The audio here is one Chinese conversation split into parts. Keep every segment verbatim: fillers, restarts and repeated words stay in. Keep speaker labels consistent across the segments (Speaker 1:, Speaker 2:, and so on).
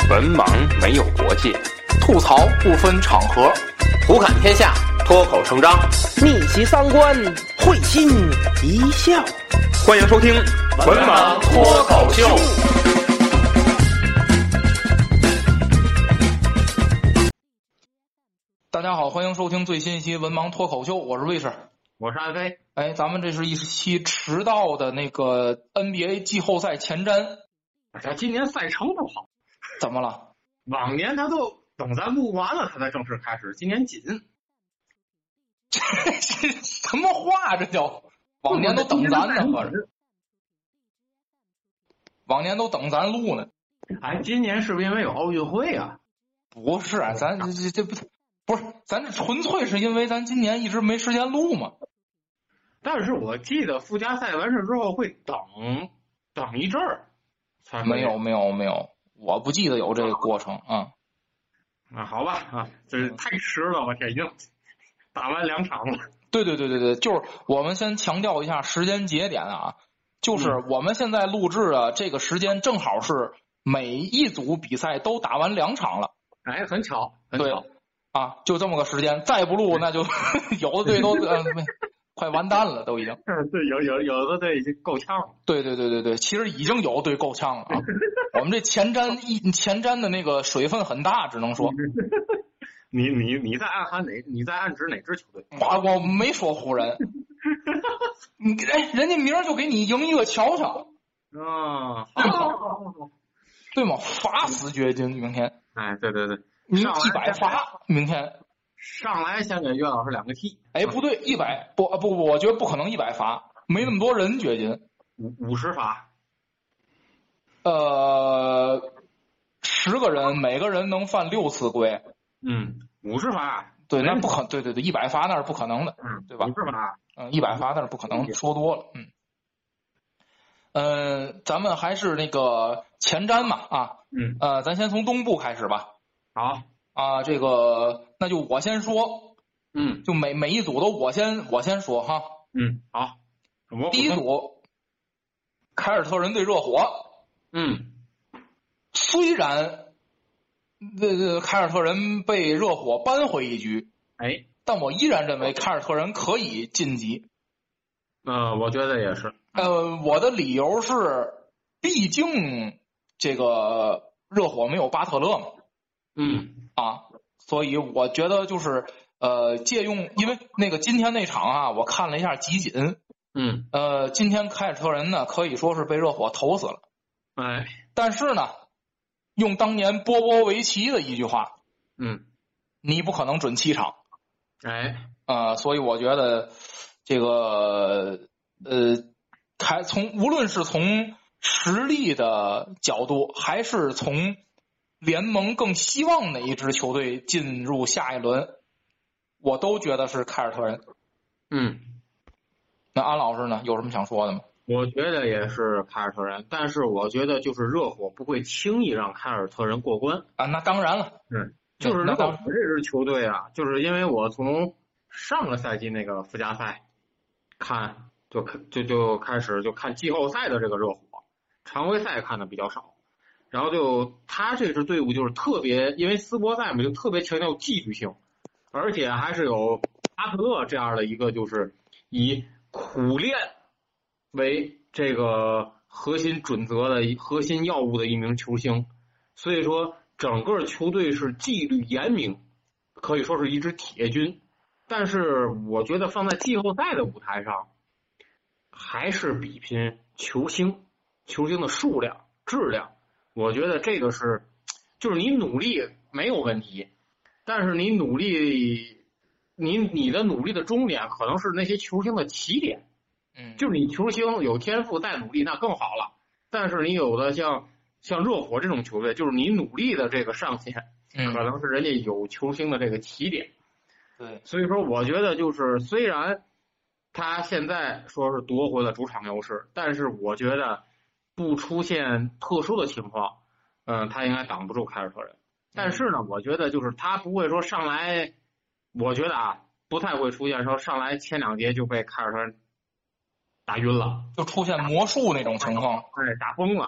Speaker 1: 文盲没有国界，
Speaker 2: 吐槽不分场合，
Speaker 1: 胡侃天下，脱口成章，
Speaker 2: 逆袭三观，会心一笑。
Speaker 1: 欢迎收听文盲脱口秀。
Speaker 3: 大家好，欢迎收听最新一期文盲脱口秀，我是卫士，
Speaker 4: 我是安飞。
Speaker 3: 哎，咱们这是一期迟到的那个 N B A 季后赛前瞻。
Speaker 4: 他今年赛程不好，
Speaker 3: 怎么了？
Speaker 4: 往年他都等咱录完了他才正式开始，今年紧。
Speaker 3: 这是什么话？这叫往年都等咱呢，合着往年都等咱录呢。
Speaker 4: 哎，今年是不是因为有奥运会啊？
Speaker 3: 不是啊，咱这这这不不是，咱这纯粹是因为咱今年一直没时间录嘛。
Speaker 4: 但是我记得附加赛完事之后会等等一阵儿，才
Speaker 3: 没有没有没有，我不记得有这个过程啊。
Speaker 4: 啊，好吧啊，这是太迟了，我天，已经打完两场了。
Speaker 3: 对对对对对，就是我们先强调一下时间节点啊，就是我们现在录制的这个时间正好是每一组比赛都打完两场了。
Speaker 4: 哎，很巧，很巧
Speaker 3: 啊，就这么个时间，再不录那就有的队都呃快完蛋了，都已经。
Speaker 4: 嗯，对，有有有的队已经够呛了。
Speaker 3: 对对对对对，其实已经有队够呛了啊。我们这前瞻一前瞻的那个水分很大，只能说。
Speaker 4: 你你你在暗含哪？你在暗指哪支球队？
Speaker 3: 我我没说湖人。你哎，人家明儿就给你赢一个瞧瞧。
Speaker 4: 啊，
Speaker 3: 对吗？对吗？罚死掘金，明天。
Speaker 4: 哎，对对对，
Speaker 3: 你一百罚，明天。
Speaker 4: 上来先给岳老师两个 T。
Speaker 3: 哎，不对，一百不不不，我觉得不可能一百罚，没那么多人掘金。
Speaker 4: 五五十罚。
Speaker 3: 呃，十个人，每个人能犯六次规。
Speaker 4: 嗯，五十罚。
Speaker 3: 对，那不可，对对对，一百罚那是不可能的，
Speaker 4: 嗯，
Speaker 3: 对吧？
Speaker 4: 五十罚。
Speaker 3: 嗯，一百罚那是不可能，说多了，嗯。嗯、呃，咱们还是那个前瞻嘛，啊，
Speaker 4: 嗯，
Speaker 3: 呃，咱先从东部开始吧。
Speaker 4: 好。
Speaker 3: 啊，这个那就我先说。
Speaker 4: 嗯，
Speaker 3: 就每每一组都我先我先说哈。
Speaker 4: 嗯，好。
Speaker 3: 第一组，凯尔特人对热火。
Speaker 4: 嗯，
Speaker 3: 虽然这这凯尔特人被热火扳回一局，
Speaker 4: 哎，
Speaker 3: 但我依然认为凯尔特人可以晋级。
Speaker 4: 呃，我觉得也是。
Speaker 3: 呃，我的理由是，毕竟这个热火没有巴特勒嘛。
Speaker 4: 嗯。
Speaker 3: 啊，所以我觉得就是呃，借用，因为那个今天那场啊，我看了一下集锦。
Speaker 4: 嗯。
Speaker 3: 呃，今天凯尔特人呢可以说是被热火投死了。
Speaker 4: 哎。
Speaker 3: 但是呢，用当年波波维奇的一句话，
Speaker 4: 嗯，
Speaker 3: 你不可能准七场。
Speaker 4: 哎。
Speaker 3: 呃，所以我觉得这个呃，还从无论是从实力的角度，还是从联盟更希望哪一支球队进入下一轮，我都觉得是凯尔特人。
Speaker 4: 嗯，
Speaker 3: 那安老师呢，有什么想说的吗？
Speaker 4: 我觉得也是凯尔特人，但是我觉得就是热火不会轻易让凯尔特人过关
Speaker 3: 啊。那当然了，
Speaker 4: 嗯，就是热火这支球队啊，就是因为我从上个赛季那个附加赛看，就就就开始就看季后赛的这个热火，常规赛看的比较少。然后就他这支队伍就是特别，因为斯波赛嘛，就特别强调纪律性，而且还是有巴特勒这样的一个就是以苦练为这个核心准则的核心要务的一名球星，所以说整个球队是纪律严明，可以说是一支铁军。但是我觉得放在季后赛的舞台上，还是比拼球星，球星的数量、质量。我觉得这个是，就是你努力没有问题，但是你努力，你你的努力的终点可能是那些球星的起点。
Speaker 3: 嗯，
Speaker 4: 就是你球星有天赋再努力那更好了，但是你有的像像热火这种球队，就是你努力的这个上限，
Speaker 3: 嗯，
Speaker 4: 可能是人家有球星的这个起点。
Speaker 3: 对，
Speaker 4: 所以说我觉得就是虽然他现在说是夺回了主场优势，但是我觉得不出现特殊的情况，嗯，他应该挡不住凯尔特人。但是呢，我觉得就是他不会说上来，我觉得啊，不太会出现说上来前两节就被凯尔特人打晕了，
Speaker 3: 就出现魔术那种情况，
Speaker 4: 哎，打疯了。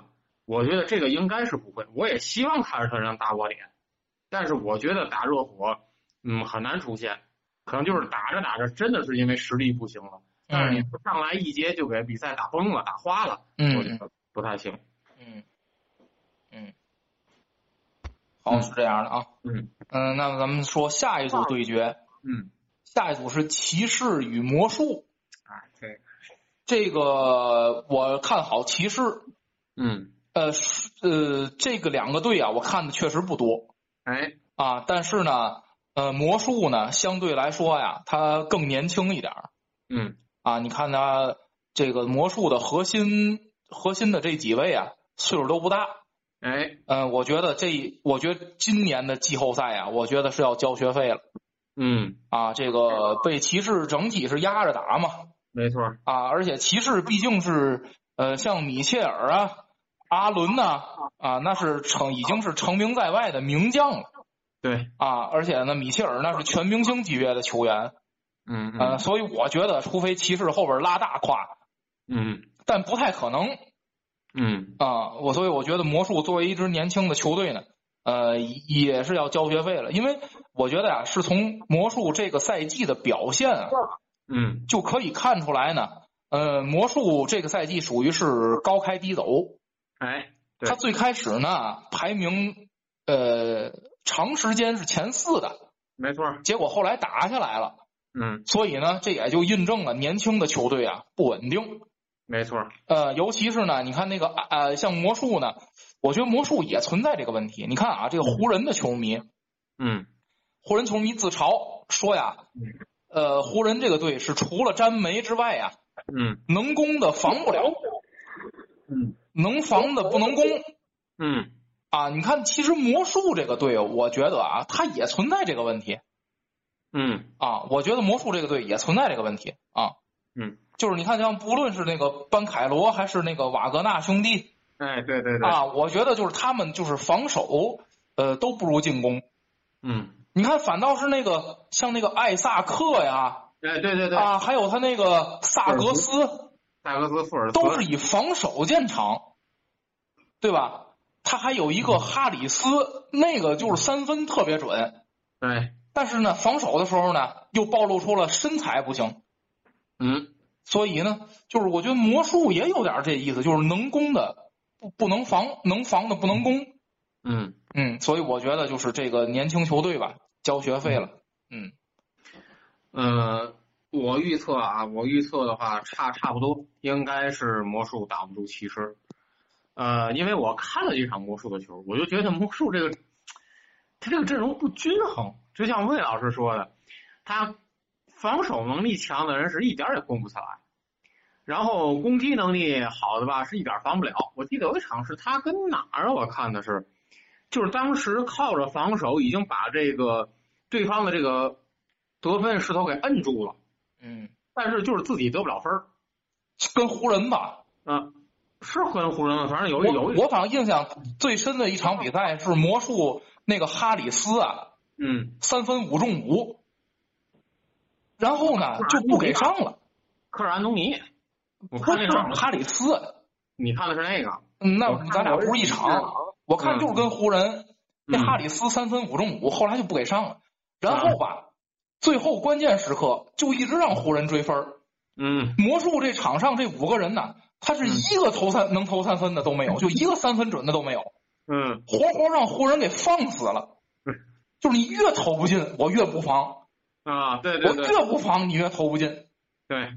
Speaker 4: 我觉得这个应该是不会，我也希望凯尔特人打我脸，但是我觉得打热火，嗯，很难出现，可能就是打着打着真的是因为实力不行了，但是你不上来一节就给比赛打崩了、打花了，
Speaker 3: 嗯，
Speaker 4: 我觉得不太行。
Speaker 3: 嗯嗯，好，是这样的啊。
Speaker 4: 嗯
Speaker 3: 嗯，那么咱们说下一组对决，
Speaker 4: 嗯，
Speaker 3: 下一组是骑士与魔术。
Speaker 4: 啊，对，
Speaker 3: 这个我看好骑士。
Speaker 4: 嗯，
Speaker 3: 呃呃，这个两个队啊，我看的确实不多。
Speaker 4: 哎，
Speaker 3: 啊，但是呢，呃，魔术呢，相对来说呀，它更年轻一点。
Speaker 4: 嗯，
Speaker 3: 啊，你看他这个魔术的核心核心的这几位啊，岁数都不大。
Speaker 4: 哎，
Speaker 3: 嗯、呃，我觉得这，我觉得今年的季后赛啊，我觉得是要交学费了。
Speaker 4: 嗯，
Speaker 3: 啊，这个被骑士整体是压着打嘛。
Speaker 4: 没错。
Speaker 3: 啊，而且骑士毕竟是呃，像米切尔啊、阿伦呐，啊，那是成已经是成名在外的名将了。
Speaker 4: 对。
Speaker 3: 啊，而且呢，米切尔那是全明星级别的球员。
Speaker 4: 嗯嗯。
Speaker 3: 呃，所以我觉得，除非骑士后边拉大胯。
Speaker 4: 嗯。
Speaker 3: 但不太可能。
Speaker 4: 嗯。
Speaker 3: 啊，我所以我觉得魔术作为一支年轻的球队呢，呃，也是要交学费了，因为我觉得呀、啊，是从魔术这个赛季的表现啊。
Speaker 4: 嗯，
Speaker 3: 就可以看出来呢，呃，魔术这个赛季属于是高开低走。
Speaker 4: 哎，
Speaker 3: 他最开始呢排名呃长时间是前四的，
Speaker 4: 没错。
Speaker 3: 结果后来打下来了。
Speaker 4: 嗯，
Speaker 3: 所以呢，这也就印证了年轻的球队啊不稳定。
Speaker 4: 没错。
Speaker 3: 呃，尤其是呢，你看那个呃，像魔术呢，我觉得魔术也存在这个问题。你看啊，这个湖人的球迷，
Speaker 4: 嗯，
Speaker 3: 湖人球迷自嘲说呀。
Speaker 4: 嗯
Speaker 3: 呃，湖人这个队是除了詹梅之外啊，
Speaker 4: 嗯，
Speaker 3: 能攻的防不了，
Speaker 4: 嗯，
Speaker 3: 能防的不能攻，
Speaker 4: 嗯，
Speaker 3: 啊，你看，其实魔术这个队，我觉得啊，它也存在这个问题，
Speaker 4: 嗯，
Speaker 3: 啊，我觉得魔术这个队也存在这个问题啊，
Speaker 4: 嗯，
Speaker 3: 就是你看，像不论是那个班凯罗还是那个瓦格纳兄弟，
Speaker 4: 哎，对对对，
Speaker 3: 啊，我觉得就是他们就是防守，呃，都不如进攻，
Speaker 4: 嗯。
Speaker 3: 你看，反倒是那个像那个艾萨克呀，
Speaker 4: 哎，对对对，
Speaker 3: 啊，还有他那个萨格斯，
Speaker 4: 萨格斯、富尔斯
Speaker 3: 都是以防守见长，对吧？他还有一个哈里斯，那个就是三分特别准，
Speaker 4: 对，
Speaker 3: 但是呢，防守的时候呢，又暴露出了身材不行，
Speaker 4: 嗯，
Speaker 3: 所以呢，就是我觉得魔术也有点这意思，就是能攻的不不能防，能防的不能攻。
Speaker 4: 嗯
Speaker 3: 嗯，所以我觉得就是这个年轻球队吧，交学费了。嗯，
Speaker 4: 呃，我预测啊，我预测的话差差不多，应该是魔术打不住骑士。呃，因为我看了几场魔术的球，我就觉得魔术这个他这个阵容不均衡，就像魏老师说的，他防守能力强的人是一点也攻不下来，然后攻击能力好的吧是一点防不了。我记得有一场是他跟哪儿，我看的是。就是当时靠着防守已经把这个对方的这个得分势头给摁住了，
Speaker 3: 嗯，
Speaker 4: 但是就是自己得不了分儿，
Speaker 3: 跟湖人吧，
Speaker 4: 嗯，是跟湖人，反正有有
Speaker 3: 我反正印象最深的一场比赛是魔术那个哈里斯啊，
Speaker 4: 嗯，
Speaker 3: 三分五中五，然后呢就不给上了。
Speaker 4: 科尔安东尼，我看那场
Speaker 3: 哈里斯，
Speaker 4: 你看的是那个？
Speaker 3: 嗯，那咱俩不是一场。我看就是跟湖人、嗯、那哈里斯三分五中五，后来就不给上了。然后吧，嗯、最后关键时刻就一直让湖人追分。
Speaker 4: 嗯，
Speaker 3: 魔术这场上这五个人呢，他是一个投三、嗯、能投三分的都没有，就一个三分准的都没有。
Speaker 4: 嗯，
Speaker 3: 活活让湖人给放死了。
Speaker 4: 嗯，
Speaker 3: 就是你越投不进，我越不防。
Speaker 4: 啊，对对对，
Speaker 3: 我越不防，你越投不进。
Speaker 4: 对，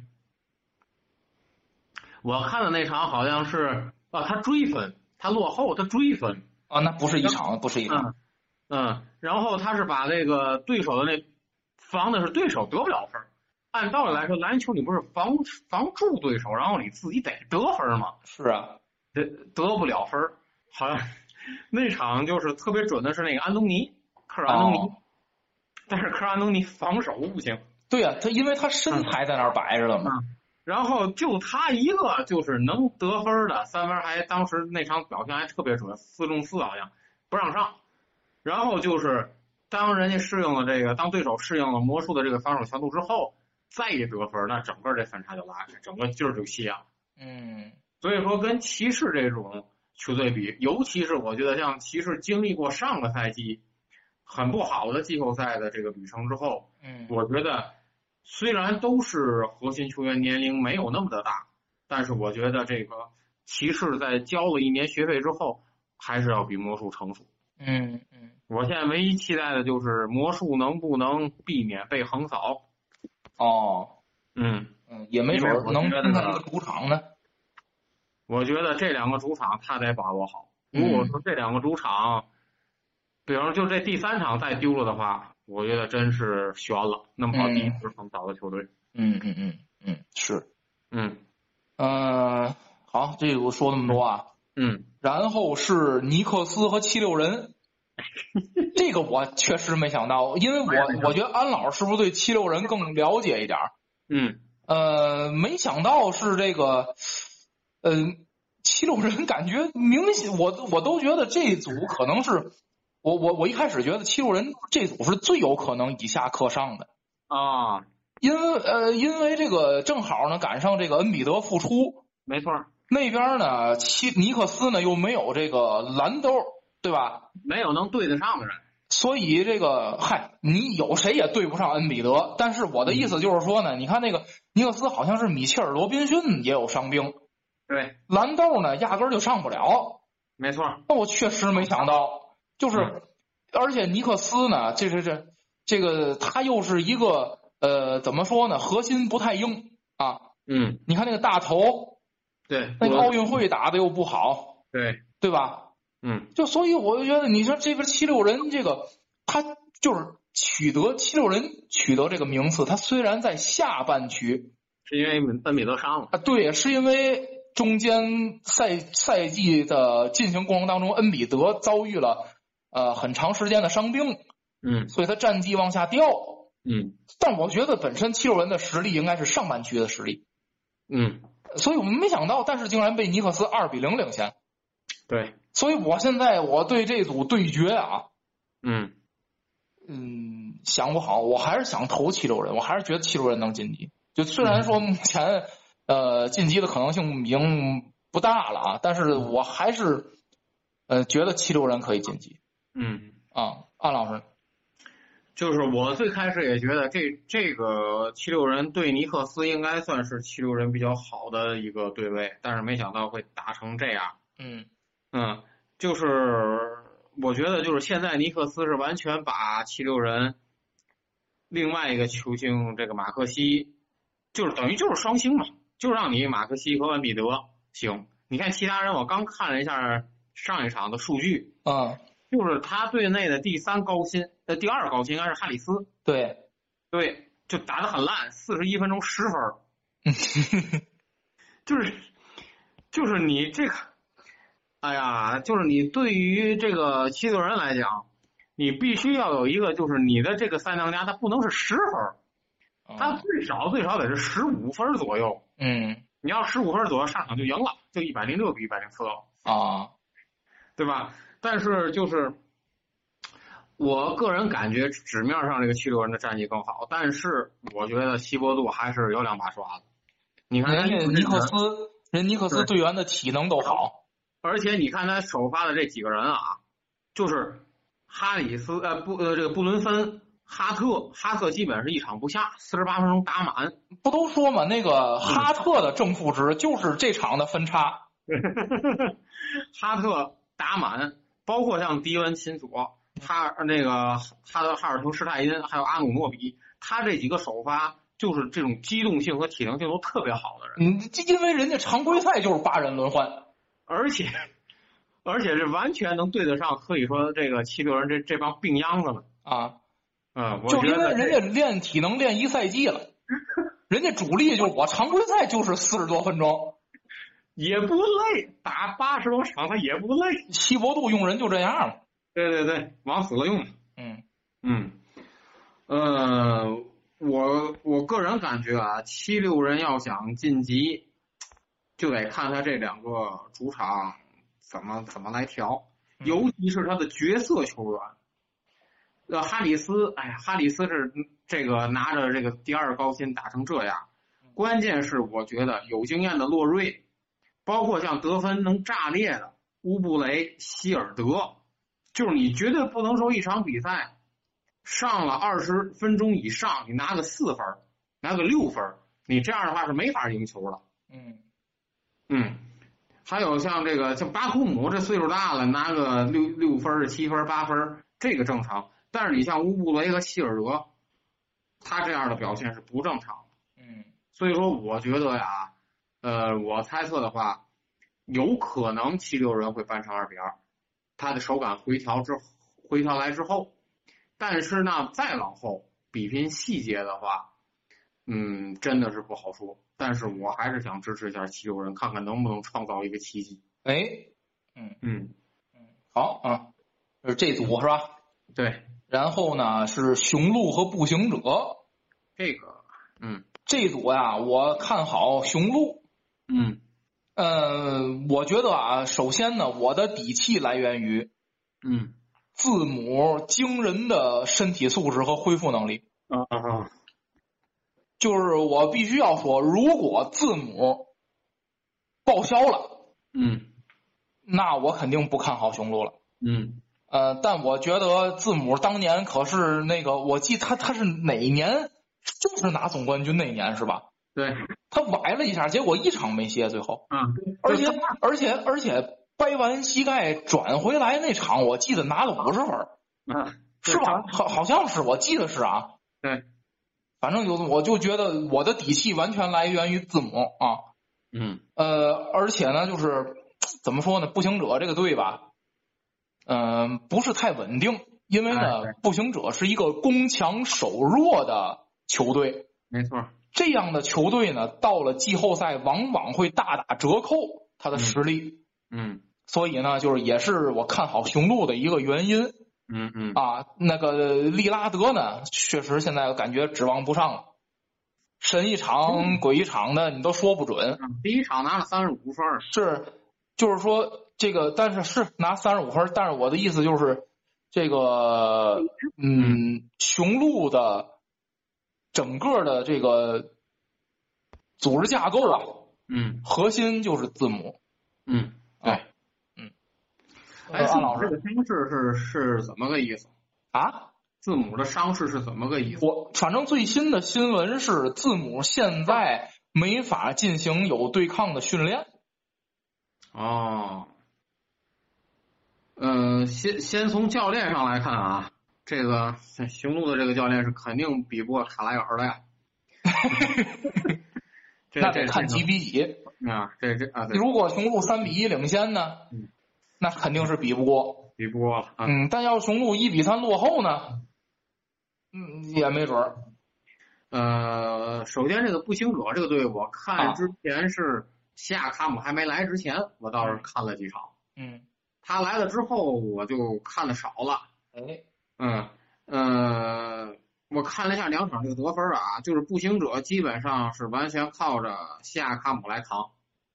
Speaker 4: 我看的那场好像是啊，他追分。他落后，他追分
Speaker 3: 啊，那不是一场，不是一场。
Speaker 4: 嗯，嗯然后他是把这个对手的那防的是对手得不了分。按道理来说，篮球你不是防防住对手，然后你自己得得分吗？
Speaker 3: 是啊，
Speaker 4: 得得不了分。好像那场就是特别准的是那个安东尼，科尔安东尼，哦、但是科尔安东尼防守不行。
Speaker 3: 对呀、啊，他因为他身材在那儿摆着了嘛。
Speaker 4: 嗯嗯然后就他一个就是能得分的，三分还当时那场表现还特别准，四中四好像不让上。然后就是当人家适应了这个，当对手适应了魔术的这个防守强度之后，再一得分，那整个这分差就拉开，整个劲儿就泄了。
Speaker 3: 嗯，
Speaker 4: 所以说跟骑士这种球队比，尤其是我觉得像骑士经历过上个赛季很不好的季后赛的这个旅程之后，
Speaker 3: 嗯，
Speaker 4: 我觉得虽然都是核心球员年龄没有那么的大，但是我觉得这个骑士在交了一年学费之后，还是要比魔术成熟。
Speaker 3: 嗯嗯，
Speaker 4: 我现在唯一期待的就是魔术能不能避免被横扫。
Speaker 3: 哦，
Speaker 4: 嗯
Speaker 3: 嗯，也没准能分他一个主场呢。
Speaker 4: 我觉得这两个主场他得把握好。如果说这两个主场，比方就这第三场再丢了的话，我觉得真是悬了。那么好第一支横扫的球队。
Speaker 3: 嗯嗯嗯嗯，是。
Speaker 4: 嗯
Speaker 3: 嗯、呃，好，这个我说那么多啊。
Speaker 4: 嗯。
Speaker 3: 然后是尼克斯和七六人。这个我确实没想到，因为我我觉得安老是不是对七六人更了解一点？
Speaker 4: 嗯，
Speaker 3: 呃，没想到是这个，嗯、呃，七六人感觉明显，我我都觉得这一组可能是，我我我一开始觉得七六人这组是最有可能以下克上的
Speaker 4: 啊，
Speaker 3: 因为呃因为这个正好呢赶上这个恩比德复出，
Speaker 4: 没错，
Speaker 3: 那边呢七尼克斯呢又没有这个兰兜，对吧？
Speaker 4: 没有能对得上的人。
Speaker 3: 所以这个嗨，你有谁也对不上恩比德。但是我的意思就是说呢，你看那个尼克斯好像是米切尔罗宾逊也有伤病，
Speaker 4: 对，
Speaker 3: 兰豆呢压根儿就上不了。
Speaker 4: 没错。
Speaker 3: 那我确实没想到，就是、嗯、而且尼克斯呢，这是这这个他又是一个呃怎么说呢，核心不太硬啊。
Speaker 4: 嗯，
Speaker 3: 你看那个大头，
Speaker 4: 对，
Speaker 3: 那个奥运会打的又不好，
Speaker 4: 对，
Speaker 3: 对吧？
Speaker 4: 嗯，
Speaker 3: 就所以我就觉得，你说这个七六人这个，他就是取得七六人取得这个名次，他虽然在下半区，
Speaker 4: 是因为恩比德伤了
Speaker 3: 啊，对，是因为中间赛赛季的进行过程当中，恩比德遭遇了呃很长时间的伤病，
Speaker 4: 嗯，
Speaker 3: 所以他战绩往下掉，
Speaker 4: 嗯，
Speaker 3: 但我觉得本身七六人的实力应该是上半区的实力，
Speaker 4: 嗯，
Speaker 3: 所以我们没想到，但是竟然被尼克斯二比零领先，
Speaker 4: 对。
Speaker 3: 所以我现在我对这组对决啊，
Speaker 4: 嗯
Speaker 3: 嗯，想不好，我还是想投七六人，我还是觉得七六人能晋级。就虽然说目前呃晋级的可能性已经不大了啊，但是我还是呃觉得七六人可以晋级。
Speaker 4: 嗯
Speaker 3: 啊，安老师，
Speaker 4: 就是我最开始也觉得这这个七六人对尼克斯应该算是七六人比较好的一个对位，但是没想到会打成这样。
Speaker 3: 嗯。
Speaker 4: 嗯，就是我觉得就是现在尼克斯是完全把七六人另外一个球星这个马克西，就是等于就是双星嘛，就让你马克西和恩比德行。你看其他人，我刚看了一下上一场的数据，
Speaker 3: 嗯，
Speaker 4: 就是他队内的第三高薪，呃，第二高薪应该是哈里斯，
Speaker 3: 对，
Speaker 4: 对，就打得很烂，四十一分钟十分，就是就是你这个。哎呀，就是你对于这个七六人来讲，你必须要有一个，就是你的这个三当家，他不能是十分，他最少最少得是十五分左右。
Speaker 3: 嗯，
Speaker 4: 你要十五分左右上场就赢了，就一百零六比一百零四了
Speaker 3: 啊，
Speaker 4: 对吧？但是就是我个人感觉纸面上这个七六人的战绩更好，但是我觉得希伯杜还是有两把刷子。你看
Speaker 3: 人家尼克斯，人尼克斯队员的体能都好。
Speaker 4: 而且你看他首发的这几个人啊，就是哈里斯呃布呃这个布伦森、哈特，哈特基本是一场不下，四十八分钟打满。
Speaker 3: 不都说嘛，那个哈特的正负值就是这场的分差。
Speaker 4: 哈特打满，包括像迪文钦佐、哈那个哈德哈尔滕施泰因，还有阿努诺比，他这几个首发就是这种机动性和体能性都特别好的人。
Speaker 3: 嗯，因为人家常规赛就是八人轮换。
Speaker 4: 而且，而且是完全能对得上，可以说这个七六人这这帮病秧子们
Speaker 3: 啊，
Speaker 4: 嗯，我
Speaker 3: 就因为人家练体能练一赛季了，人家主力就是我常规赛就是四十多分钟，
Speaker 4: 也不累，打八十多场他也不累。
Speaker 3: 希伯杜用人就这样嘛，
Speaker 4: 对对对，往死了用。
Speaker 3: 嗯
Speaker 4: 嗯，呃，我我个人感觉啊，七六人要想晋级。就得看他这两个主场怎么怎么来调，尤其是他的角色球员。呃，哈里斯，哎呀，哈里斯是这个拿着这个第二高薪打成这样，关键是我觉得有经验的洛瑞，包括像得分能炸裂的乌布雷、希尔德，就是你绝对不能说一场比赛上了二十分钟以上，你拿个四分，拿个六分，你这样的话是没法赢球的。
Speaker 3: 嗯
Speaker 4: 嗯，还有像这个像巴图姆这岁数大了，拿个六六分、七分、八分，这个正常。但是你像乌布雷和希尔德，他这样的表现是不正常的。
Speaker 3: 嗯，
Speaker 4: 所以说我觉得呀，呃，我猜测的话，有可能七六人会扳成二比二，他的手感回调之回调来之后，但是呢，再往后比拼细节的话，嗯，真的是不好说。但是我还是想支持一下七六人，看看能不能创造一个奇迹。
Speaker 3: 哎，嗯
Speaker 4: 嗯
Speaker 3: 嗯，好啊，就是这组是吧？
Speaker 4: 对，
Speaker 3: 然后呢是雄鹿和步行者，
Speaker 4: 这个，嗯
Speaker 3: 这组呀，我看好雄鹿。
Speaker 4: 嗯
Speaker 3: 呃，我觉得啊，首先呢，我的底气来源于
Speaker 4: 嗯
Speaker 3: 字母惊人的身体素质和恢复能力。
Speaker 4: 啊啊，
Speaker 3: 就是我必须要说，如果字母报销了，
Speaker 4: 嗯
Speaker 3: 那我肯定不看好雄鹿了。
Speaker 4: 嗯
Speaker 3: 呃，但我觉得字母当年可是那个，我记他他是哪年，就是拿总冠军那年是吧？
Speaker 4: 对，
Speaker 3: 他崴了一下，结果一场没歇，最后，
Speaker 4: 啊，
Speaker 3: 而且而且而且掰完膝盖转回来那场，我记得拿了五十分，
Speaker 4: 啊，
Speaker 3: 是吧？好好像是，我记得是啊。
Speaker 4: 对，
Speaker 3: 反正就我就觉得我的底气完全来源于字母啊。
Speaker 4: 嗯
Speaker 3: 呃，而且呢，就是怎么说呢，步行者这个队吧，嗯、呃，不是太稳定，因为呢，
Speaker 4: 哎
Speaker 3: 步行者是一个攻强守弱的球队，
Speaker 4: 没错，
Speaker 3: 这样的球队呢，到了季后赛往往会大打折扣他的实力，
Speaker 4: 嗯
Speaker 3: 所以呢，就是也是我看好雄鹿的一个原因
Speaker 4: 嗯嗯
Speaker 3: 啊。那个利拉德呢，确实现在感觉指望不上了。神一场鬼一场的，你都说不准。
Speaker 4: 第一场拿了三十五分，
Speaker 3: 是，就是说这个，但是是拿三十五分，但是我的意思就是这个，嗯，雄鹿的整个的这个组织架构啊，
Speaker 4: 嗯
Speaker 3: 核心就是字母。
Speaker 4: 嗯，对，
Speaker 3: 嗯，
Speaker 4: 哎，
Speaker 3: 安老师
Speaker 4: 这个伤势是是怎么个意思？
Speaker 3: 啊，
Speaker 4: 字母的伤势是怎么个意思？
Speaker 3: 我反正最新的新闻是字母现在没法进行有对抗的训练。
Speaker 4: 哦，呃，先先从教练上来看啊，这个雄鹿的这个教练是肯定比不过卡莱尔的呀。这
Speaker 3: 那得看几比几
Speaker 4: 啊，这这啊，对，
Speaker 3: 如果雄鹿三比一领先呢，
Speaker 4: 嗯
Speaker 3: 那肯定是比不过。
Speaker 4: 比不过了啊。
Speaker 3: 嗯，但要是雄鹿一比三落后呢，嗯，也没准儿。
Speaker 4: 呃，首先这个步行者这个队，我
Speaker 3: 啊
Speaker 4: 看之前是西亚卡姆还没来之前，我倒是看了几场。
Speaker 3: 嗯，
Speaker 4: 他来了之后，我就看的少了。
Speaker 3: 哎，
Speaker 4: 嗯呃，我看了一下两场这个得分啊，就是步行者基本上是完全靠着西亚卡姆来扛。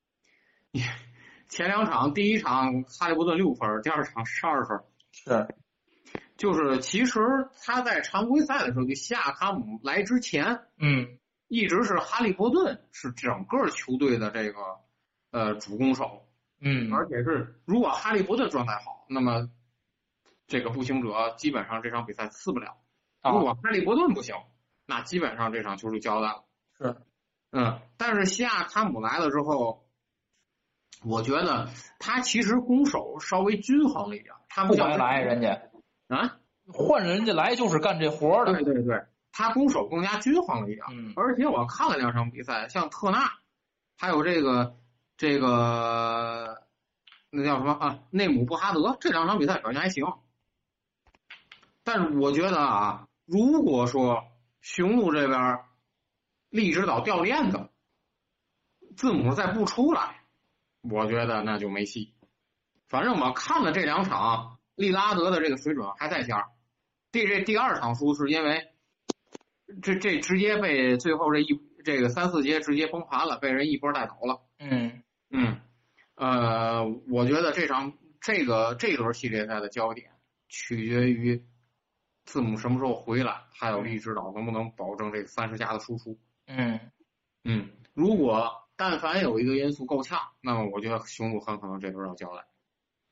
Speaker 4: 前两场，第一场哈利伯顿六分，第二场十二分。
Speaker 3: 是，
Speaker 4: 就是其实他在常规赛的时候，就西亚卡姆来之前，
Speaker 3: 嗯
Speaker 4: 一直是哈利伯顿是整个球队的这个呃主攻手，
Speaker 3: 嗯，
Speaker 4: 而且是如果哈利伯顿状态好，那么这个步行者基本上这场比赛撕不了。
Speaker 3: 啊
Speaker 4: 如果哈利伯顿不行，那基本上这场球就交代了。
Speaker 3: 是，
Speaker 4: 嗯，但是西亚卡姆来了之后，我觉得他其实攻守稍微均衡了一点，他
Speaker 3: 不
Speaker 4: 不像
Speaker 3: 白来人家
Speaker 4: 啊，
Speaker 3: 换人家来就是干这活的。
Speaker 4: 对对对，他攻守更加均衡了一点。
Speaker 3: 嗯
Speaker 4: 而且我看了两场比赛，像特纳，还有这个这个那叫什么啊，内姆布哈德这两场比赛表现还行。但是我觉得啊，如果说雄鹿这边利指导掉链子，字母再不出来，我觉得那就没戏。反正我看了这两场，利拉德的这个水准还在线儿。第这第二场输是因为这这直接被最后这一这个三四节直接崩盘了，被人一波带走了。
Speaker 3: 嗯
Speaker 4: 嗯，呃，我觉得这场这个这轮系列赛的焦点取决于字母什么时候回来，还有利指导能不能保证这个三十加的输出。
Speaker 3: 嗯
Speaker 4: 嗯，如果但凡有一个因素够呛，那么我觉得雄鹿很可能这轮要交代。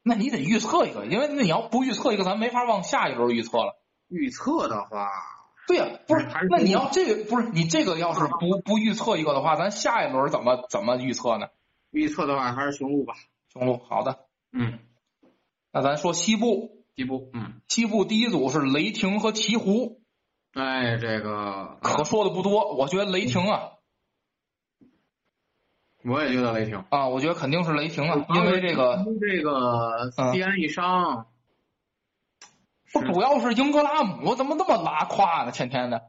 Speaker 3: 那你得预测一个，因为那你要不预测一个，咱没法往下一轮预测了。
Speaker 4: 预测的话，
Speaker 3: 对呀、啊，不是，那你要这个不是你这个要是不不预测一个的话，咱下一轮怎么怎么预测呢？
Speaker 4: 预测的话还是雄鹿吧。
Speaker 3: 雄鹿，好的。
Speaker 4: 嗯，
Speaker 3: 那咱说西部，
Speaker 4: 西部，嗯，
Speaker 3: 西部第一组是雷霆和鹈鹕。
Speaker 4: 哎，这个
Speaker 3: 可说的不多，我觉得雷霆啊。
Speaker 4: 我也觉得雷霆
Speaker 3: 啊，我觉得肯定是雷霆啊，因为这个
Speaker 4: 这个西安一伤，
Speaker 3: 不、嗯、主要是英格拉姆怎么那么拉胯呢？天天的，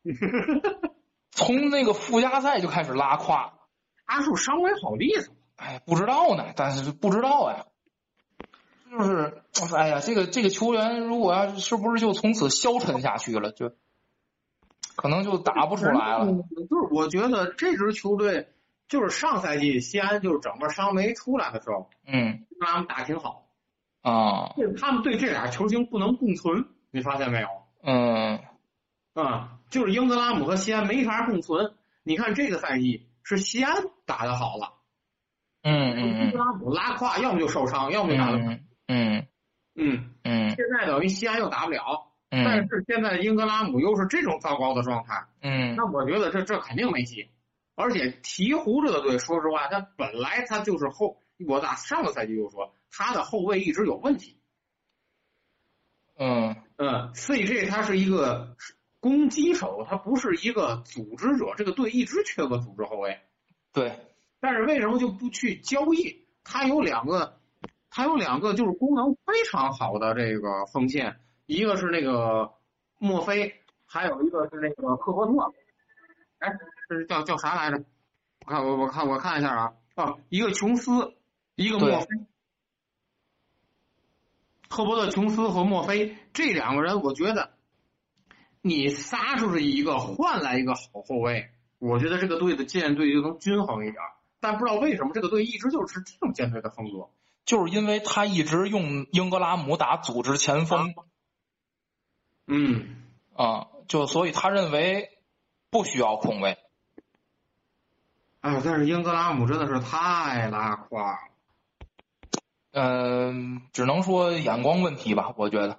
Speaker 3: 从那个附加赛就开始拉胯。
Speaker 4: 他是不是伤为好例子？
Speaker 3: 哎，不知道呢，但是不知道呀。就是哎呀，这个这个球员如果要是不是就从此消沉下去了，就可能就打不出来了。
Speaker 4: 就是我觉得这支球队。就是上赛季西安就是整个伤没出来的时候，
Speaker 3: 嗯，
Speaker 4: 他们打挺好
Speaker 3: 啊。
Speaker 4: 他们对这俩球星不能共存，你发现没有？
Speaker 3: 嗯，
Speaker 4: 啊，就是英格拉姆和西安没法共存。你看这个赛季是西安打得好了，
Speaker 3: 嗯嗯
Speaker 4: 英格拉姆拉胯，要么就受伤，要么就打得不好。
Speaker 3: 嗯
Speaker 4: 嗯
Speaker 3: 嗯，
Speaker 4: 现在等于西安又打不了，
Speaker 3: 嗯，
Speaker 4: 但是现在英格拉姆又是这种糟糕的状态，
Speaker 3: 嗯，
Speaker 4: 那我觉得这这肯定没戏。而且鹈鹕这个队，说实话，他本来他就是后，我打上个赛季就说他的后卫一直有问题。
Speaker 3: 嗯
Speaker 4: 嗯 ，C J 他是一个攻击手，他不是一个组织者，这个队一直缺个组织后卫。
Speaker 3: 对，
Speaker 4: 但是为什么就不去交易？他有两个，他有两个就是功能非常好的这个锋线，一个是那个墨菲，还有一个是那个科波特。哎。这是叫叫啥来着？我看我我看我看一下啊啊，一个琼斯，一个墨菲，赫伯特·琼斯和墨菲这两个人，我觉得你撒出去一个换来一个好后卫，我觉得这个队的建队就能均衡一点。但不知道为什么这个队一直就是这种建队的风格，
Speaker 3: 就是因为他一直用英格拉姆打组织前锋，
Speaker 4: 嗯
Speaker 3: 啊，就所以他认为不需要控卫。
Speaker 4: 哎，但是英格拉姆真的是太拉胯了。
Speaker 3: 嗯、呃，只能说眼光问题吧，我觉得。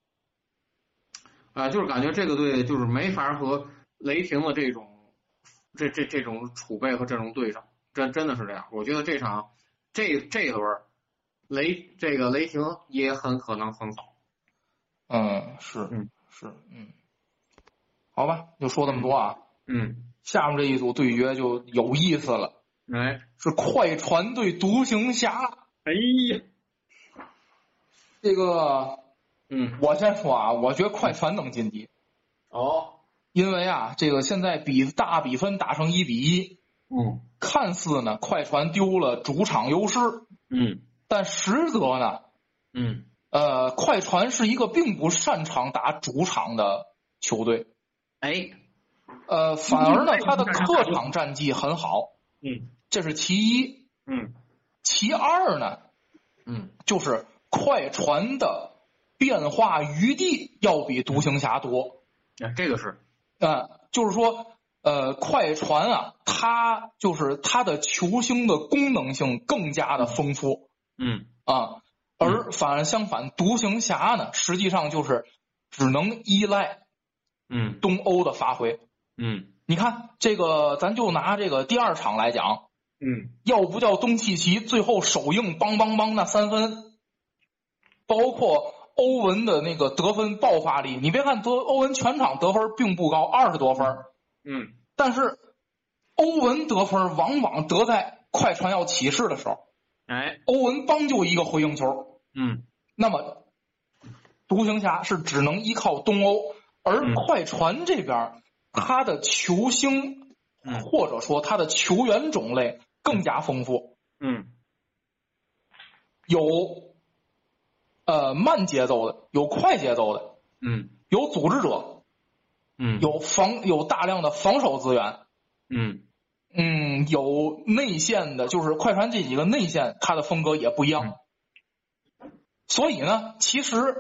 Speaker 4: 啊、呃，就是感觉这个队就是没法和雷霆的这种这这这种储备和阵容对上，真真的是这样。我觉得这场这这轮雷这个雷霆也很可能横扫。
Speaker 3: 嗯，是，
Speaker 4: 嗯
Speaker 3: 是，嗯，好吧，就说这么多啊。
Speaker 4: 嗯。
Speaker 3: 下面这一组对决就有意思了，
Speaker 4: 哎，
Speaker 3: 是快船对独行侠。
Speaker 4: 哎呀，
Speaker 3: 这个，
Speaker 4: 嗯，
Speaker 3: 我先说啊，我觉得快船能晋级。
Speaker 4: 哦，
Speaker 3: 因为啊，这个现在比大比分打成一比一，
Speaker 4: 嗯，
Speaker 3: 看似呢快船丢了主场优势，
Speaker 4: 嗯，
Speaker 3: 但实则呢，
Speaker 4: 嗯，
Speaker 3: 呃，快船是一个并不擅长打主场的球队。
Speaker 4: 哎。
Speaker 3: 呃，反而呢，他的客场战绩很好，
Speaker 4: 嗯，
Speaker 3: 这是其一，
Speaker 4: 嗯，
Speaker 3: 其二呢，
Speaker 4: 嗯，
Speaker 3: 就是快船的变化余地要比独行侠多，
Speaker 4: 啊，这个是，
Speaker 3: 呃，就是说，呃，快船啊，它就是它的球星的功能性更加的丰富，
Speaker 4: 嗯，
Speaker 3: 啊，而反而相反，独行侠呢，实际上就是只能依赖，
Speaker 4: 嗯，
Speaker 3: 东欧的发挥。
Speaker 4: 嗯，
Speaker 3: 你看这个，咱就拿这个第二场来讲，
Speaker 4: 嗯，
Speaker 3: 要不叫东契奇最后首映邦邦邦那三分，包括欧文的那个得分爆发力，你别看得欧文全场得分并不高，二十多分，
Speaker 4: 嗯，
Speaker 3: 但是欧文得分往往得在快船要起势的时候，
Speaker 4: 哎，
Speaker 3: 欧文帮就一个回应球，
Speaker 4: 嗯，
Speaker 3: 那么独行侠是只能依靠东欧，而快船这边。他的球星，或者说他的球员种类更加丰富。
Speaker 4: 嗯，
Speaker 3: 有呃慢节奏的，有快节奏的，
Speaker 4: 嗯，
Speaker 3: 有组织者，
Speaker 4: 嗯，
Speaker 3: 有防有大量的防守资源，
Speaker 4: 嗯
Speaker 3: 嗯，有内线的，就是快船这几个内线，他的风格也不一样。嗯、所以呢，其实，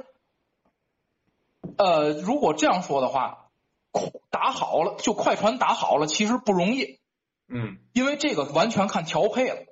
Speaker 3: 呃，如果这样说的话。打好了，就快船打好了，其实不容易，
Speaker 4: 嗯，
Speaker 3: 因为这个完全看调配了，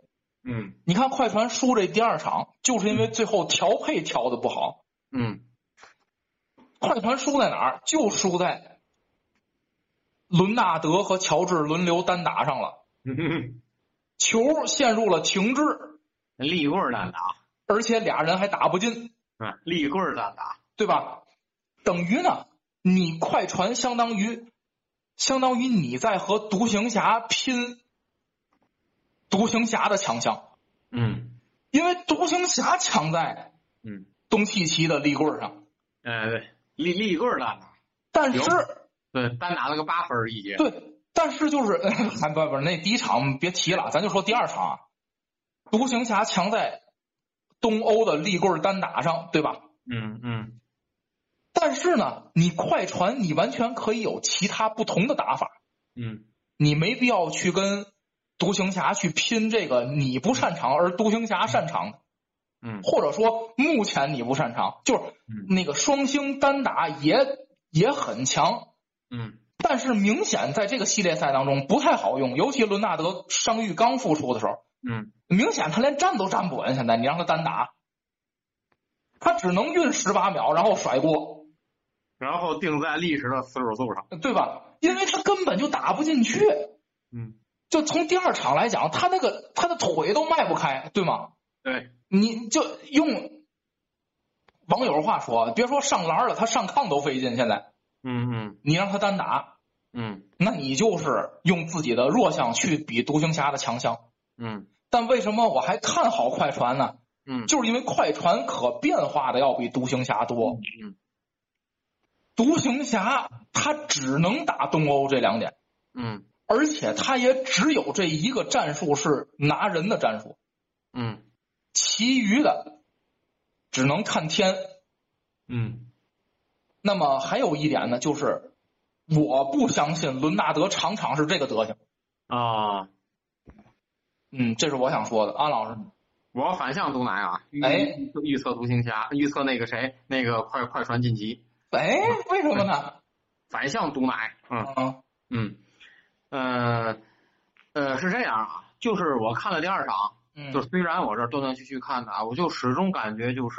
Speaker 4: 嗯，
Speaker 3: 你看快船输这第二场，就是因为最后调配调的不好。
Speaker 4: 嗯，
Speaker 3: 快船输在哪儿？就输在伦纳德和乔治轮流单打上了，
Speaker 4: 嗯，
Speaker 3: 球陷入了停滞，
Speaker 4: 立棍单打，
Speaker 3: 而且俩人还打不进，
Speaker 4: 嗯，立棍单打，
Speaker 3: 对吧？等于呢，你快船相当于相当于你在和独行侠拼独行侠的强项，
Speaker 4: 嗯，
Speaker 3: 因为独行侠强在
Speaker 4: 嗯，
Speaker 3: 东契奇的立棍上，
Speaker 4: 哎对，立立棍单打，
Speaker 3: 但是
Speaker 4: 对单打了个八分一节，
Speaker 3: 对，但是就是还不不是那第一场别提了，咱就说第二场啊，独行侠强在东欧的立棍单打上，对吧？
Speaker 4: 嗯嗯，
Speaker 3: 但是呢，你快船你完全可以有其他不同的打法，
Speaker 4: 嗯，
Speaker 3: 你没必要去跟独行侠去拼这个你不擅长而独行侠擅长的，
Speaker 4: 嗯，
Speaker 3: 或者说目前你不擅长，就是那个双星单打也也很强，
Speaker 4: 嗯，
Speaker 3: 但是明显在这个系列赛当中不太好用，尤其伦纳德伤愈刚复出的时候，
Speaker 4: 嗯，
Speaker 3: 明显他连站都站不稳，现在你让他单打，他只能运十八秒然后甩锅，
Speaker 4: 然后定在历史的死手速上，
Speaker 3: 对吧？因为他根本就打不进去。
Speaker 4: 嗯，
Speaker 3: 就从第二场来讲，他那个他的腿都迈不开，对吗？
Speaker 4: 对，
Speaker 3: 你就用网友话说，别说上篮了，他上炕都费劲。现在，
Speaker 4: 嗯嗯
Speaker 3: 你让他单打，
Speaker 4: 嗯
Speaker 3: 那你就是用自己的弱项去比独行侠的强项。
Speaker 4: 嗯
Speaker 3: 但为什么我还看好快船呢？
Speaker 4: 嗯，
Speaker 3: 就是因为快船可变化的要比独行侠多。
Speaker 4: 嗯
Speaker 3: 独行侠他只能打东欧这两点，
Speaker 4: 嗯
Speaker 3: 而且他也只有这一个战术是拿人的战术，
Speaker 4: 嗯
Speaker 3: 其余的只能看天。
Speaker 4: 嗯，
Speaker 3: 那么还有一点呢，就是我不相信伦纳德场场是这个德行
Speaker 4: 啊，
Speaker 3: 嗯，这是我想说的。安老师，
Speaker 4: 我反向毒奶啊，
Speaker 3: 哎，
Speaker 4: 预测独行侠，预测那个谁，那个快快船晋级。
Speaker 3: 哎，为什么呢？
Speaker 4: 反向毒奶，嗯
Speaker 3: 嗯
Speaker 4: 嗯，呃呃是这样啊，就是我看了第二场，
Speaker 3: 嗯，
Speaker 4: 就虽然我这断断续续看的啊，我就始终感觉就是，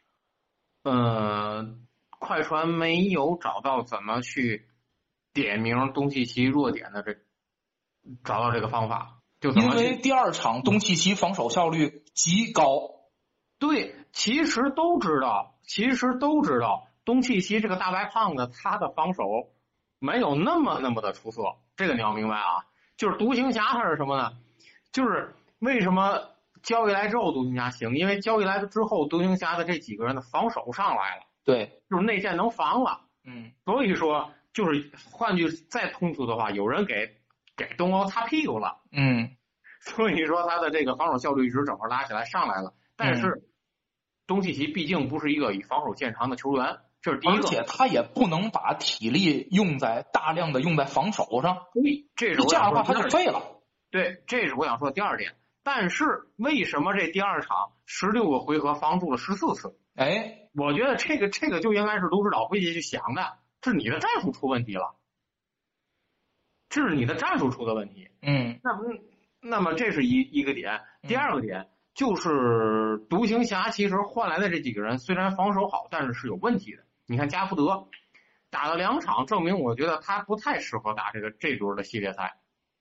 Speaker 4: 呃，快船没有找到怎么去点名东契奇弱点的这，找到这个方法，就怎
Speaker 3: 因
Speaker 4: 么去
Speaker 3: 为第二场东契奇防守效率极高。
Speaker 4: 对，其实都知道，其实都知道。东契奇这个大白胖子，他的防守没有那么那么的出色，这个你要明白啊。就是独行侠他是什么呢？就是为什么交易来之后独行侠行？因为交易来之后，独行侠的这几个人的防守上来了，
Speaker 3: 对，
Speaker 4: 就是内线能防了。
Speaker 3: 嗯，
Speaker 4: 所以说，就是换句再通俗的话，有人给给东欧擦屁股了。
Speaker 3: 嗯，
Speaker 4: 所以说他的这个防守效率值整个拉起来上来了，但是。
Speaker 3: 嗯
Speaker 4: 东契奇毕竟不是一个以防守见长的球员，这是第一个。
Speaker 3: 而且他也不能把体力用在大量的用在防守上，
Speaker 4: 对，这是我
Speaker 3: 这样的话他就废了。
Speaker 4: 对，这是我想说的第二点。但是为什么这第二场十六个回合防住了十四次？
Speaker 3: 哎，
Speaker 4: 我觉得这个这个就应该是卢指导回去去想的，这是你的战术出问题了，这是你的战术出的问题。
Speaker 3: 嗯，
Speaker 4: 那么那么这是一一个点，第二个点。嗯就是独行侠其实换来的这几个人虽然防守好，但是是有问题的。你看加福德打了两场，证明我觉得他不太适合打这个这轮的系列赛。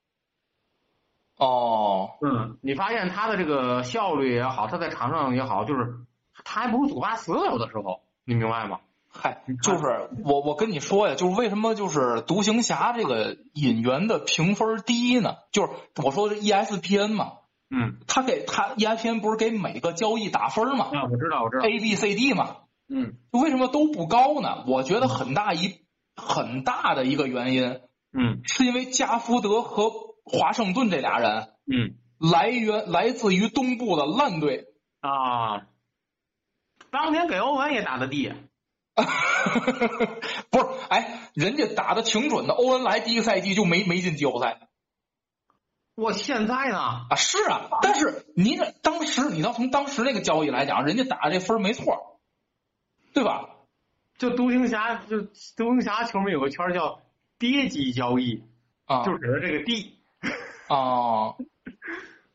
Speaker 3: 哦，
Speaker 4: 嗯，你发现他的这个效率也好，他在场上也好，就是他还不如祖巴茨有的时候，你明白吗？
Speaker 3: 嗨，就是我我跟你说呀，就是为什么就是独行侠这个引援的评分低呢？就是我说的 E S P N 嘛。
Speaker 4: 嗯，
Speaker 3: 他给他 E S P N 不是给每个交易打分吗？
Speaker 4: 啊，我知道，我知道
Speaker 3: ，A B C D 嘛。
Speaker 4: 嗯，
Speaker 3: 为什么都不高呢？我觉得很大一很大的一个原因，
Speaker 4: 嗯，
Speaker 3: 是因为加福德和华盛顿这俩人，
Speaker 4: 嗯，
Speaker 3: 来源来自于东部的烂队
Speaker 4: 啊。当年给欧文也打得低，
Speaker 3: 不是？哎，人家打的挺准的，欧文来第一个赛季就没没进季后赛。
Speaker 4: 我现在呢
Speaker 3: 啊是啊，但是你这当时你要从当时那个交易来讲，人家打这分没错，对吧？
Speaker 4: 就独行侠，就独行侠球迷有个圈叫跌级交易，
Speaker 3: 啊，
Speaker 4: 就指的这个 D
Speaker 3: 啊。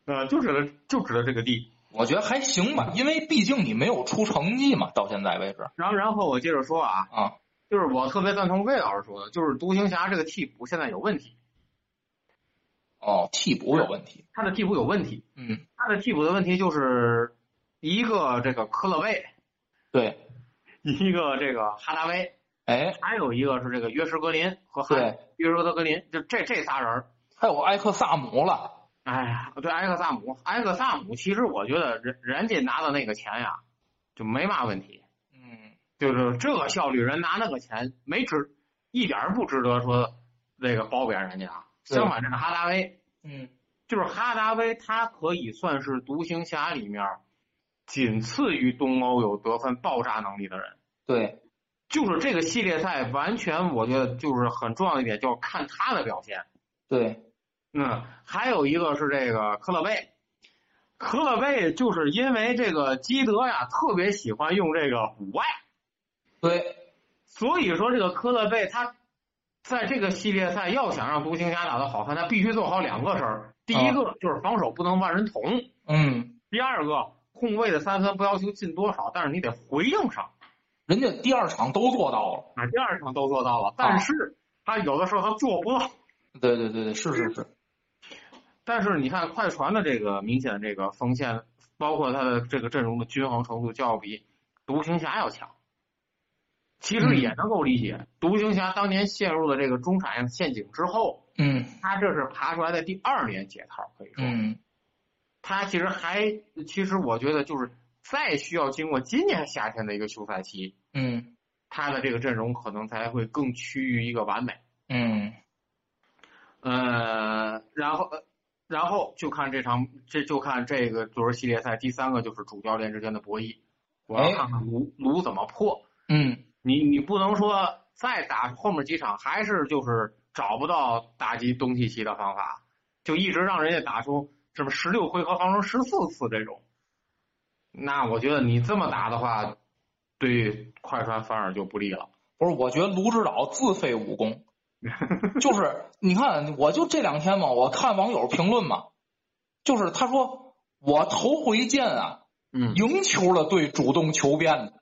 Speaker 4: 呃，就指的就指的这个地。
Speaker 3: 我觉得还行吧，因为毕竟你没有出成绩嘛，到现在为止。
Speaker 4: 然后，然后我接着说啊，
Speaker 3: 啊，
Speaker 4: 就是我特别赞同魏老师说的，就是独行侠这个替补现在有问题。
Speaker 3: 哦，替补有问题，
Speaker 4: 他的替补有问题。
Speaker 3: 嗯，
Speaker 4: 他的替补的问题就是一个这个科勒贝，
Speaker 3: 对，
Speaker 4: 一个这个哈达威，
Speaker 3: 哎，
Speaker 4: 还有一个是这个约什格林和汉约什格林，就这这仨人，
Speaker 3: 还有埃克萨姆了。
Speaker 4: 哎呀，对，埃克萨姆，埃克萨姆，其实我觉得人人家拿的那个钱呀，就没嘛问题。
Speaker 3: 嗯，
Speaker 4: 就是这个效率，人拿那个钱没值，一点不值得说那个褒贬人家。相反，这个哈达威，
Speaker 3: 嗯，
Speaker 4: 就是哈达威，他可以算是独行侠里面仅次于东欧有得分爆炸能力的人。
Speaker 3: 对，
Speaker 4: 就是这个系列赛完全，我觉得就是很重要一点，就是看他的表现。
Speaker 3: 对。
Speaker 4: 嗯，还有一个是这个科勒贝，科勒贝就是因为这个基德呀特别喜欢用这个五外，
Speaker 3: 对，
Speaker 4: 所以说这个科勒贝他在这个系列赛要想让独行侠打得好看，他必须做好两个事儿，第一个就是防守不能万人捅，
Speaker 3: 嗯，
Speaker 4: 第二个控卫的三分不要求进多少，但是你得回应上，
Speaker 3: 人家第二场都做到了，
Speaker 4: 啊，第二场都做到了，但是他有的时候他做不到。
Speaker 3: 对对对对，是是是。
Speaker 4: 但是你看快船的这个明显这个锋线，包括他的这个阵容的均衡程度，就要比独行侠要强。其实也能够理解，嗯、独行侠当年陷入了这个中产陷阱之后，
Speaker 3: 嗯，
Speaker 4: 他这是爬出来的第二年解套，可以说，
Speaker 3: 嗯，
Speaker 4: 他其实还，其实我觉得就是再需要经过今年夏天的一个休赛期，
Speaker 3: 嗯，
Speaker 4: 他的这个阵容可能才会更趋于一个完美，
Speaker 3: 嗯，
Speaker 4: 呃，然后。然后就看这场，这就看这个足球系列赛。第三个就是主教练之间的博弈，我要看看卢卢怎么破。
Speaker 3: 嗯，
Speaker 4: 你你不能说再打后面几场还是就是找不到打击东契奇的方法，就一直让人家打出什么十六回合防成十四次这种。那我觉得你这么打的话，对快船反而就不利了。
Speaker 3: 不是，我觉得卢指导自废武功。就是你看，我就这两天嘛，我看网友评论嘛，就是他说我头回见啊，
Speaker 4: 嗯，
Speaker 3: 赢球的队主动求变的，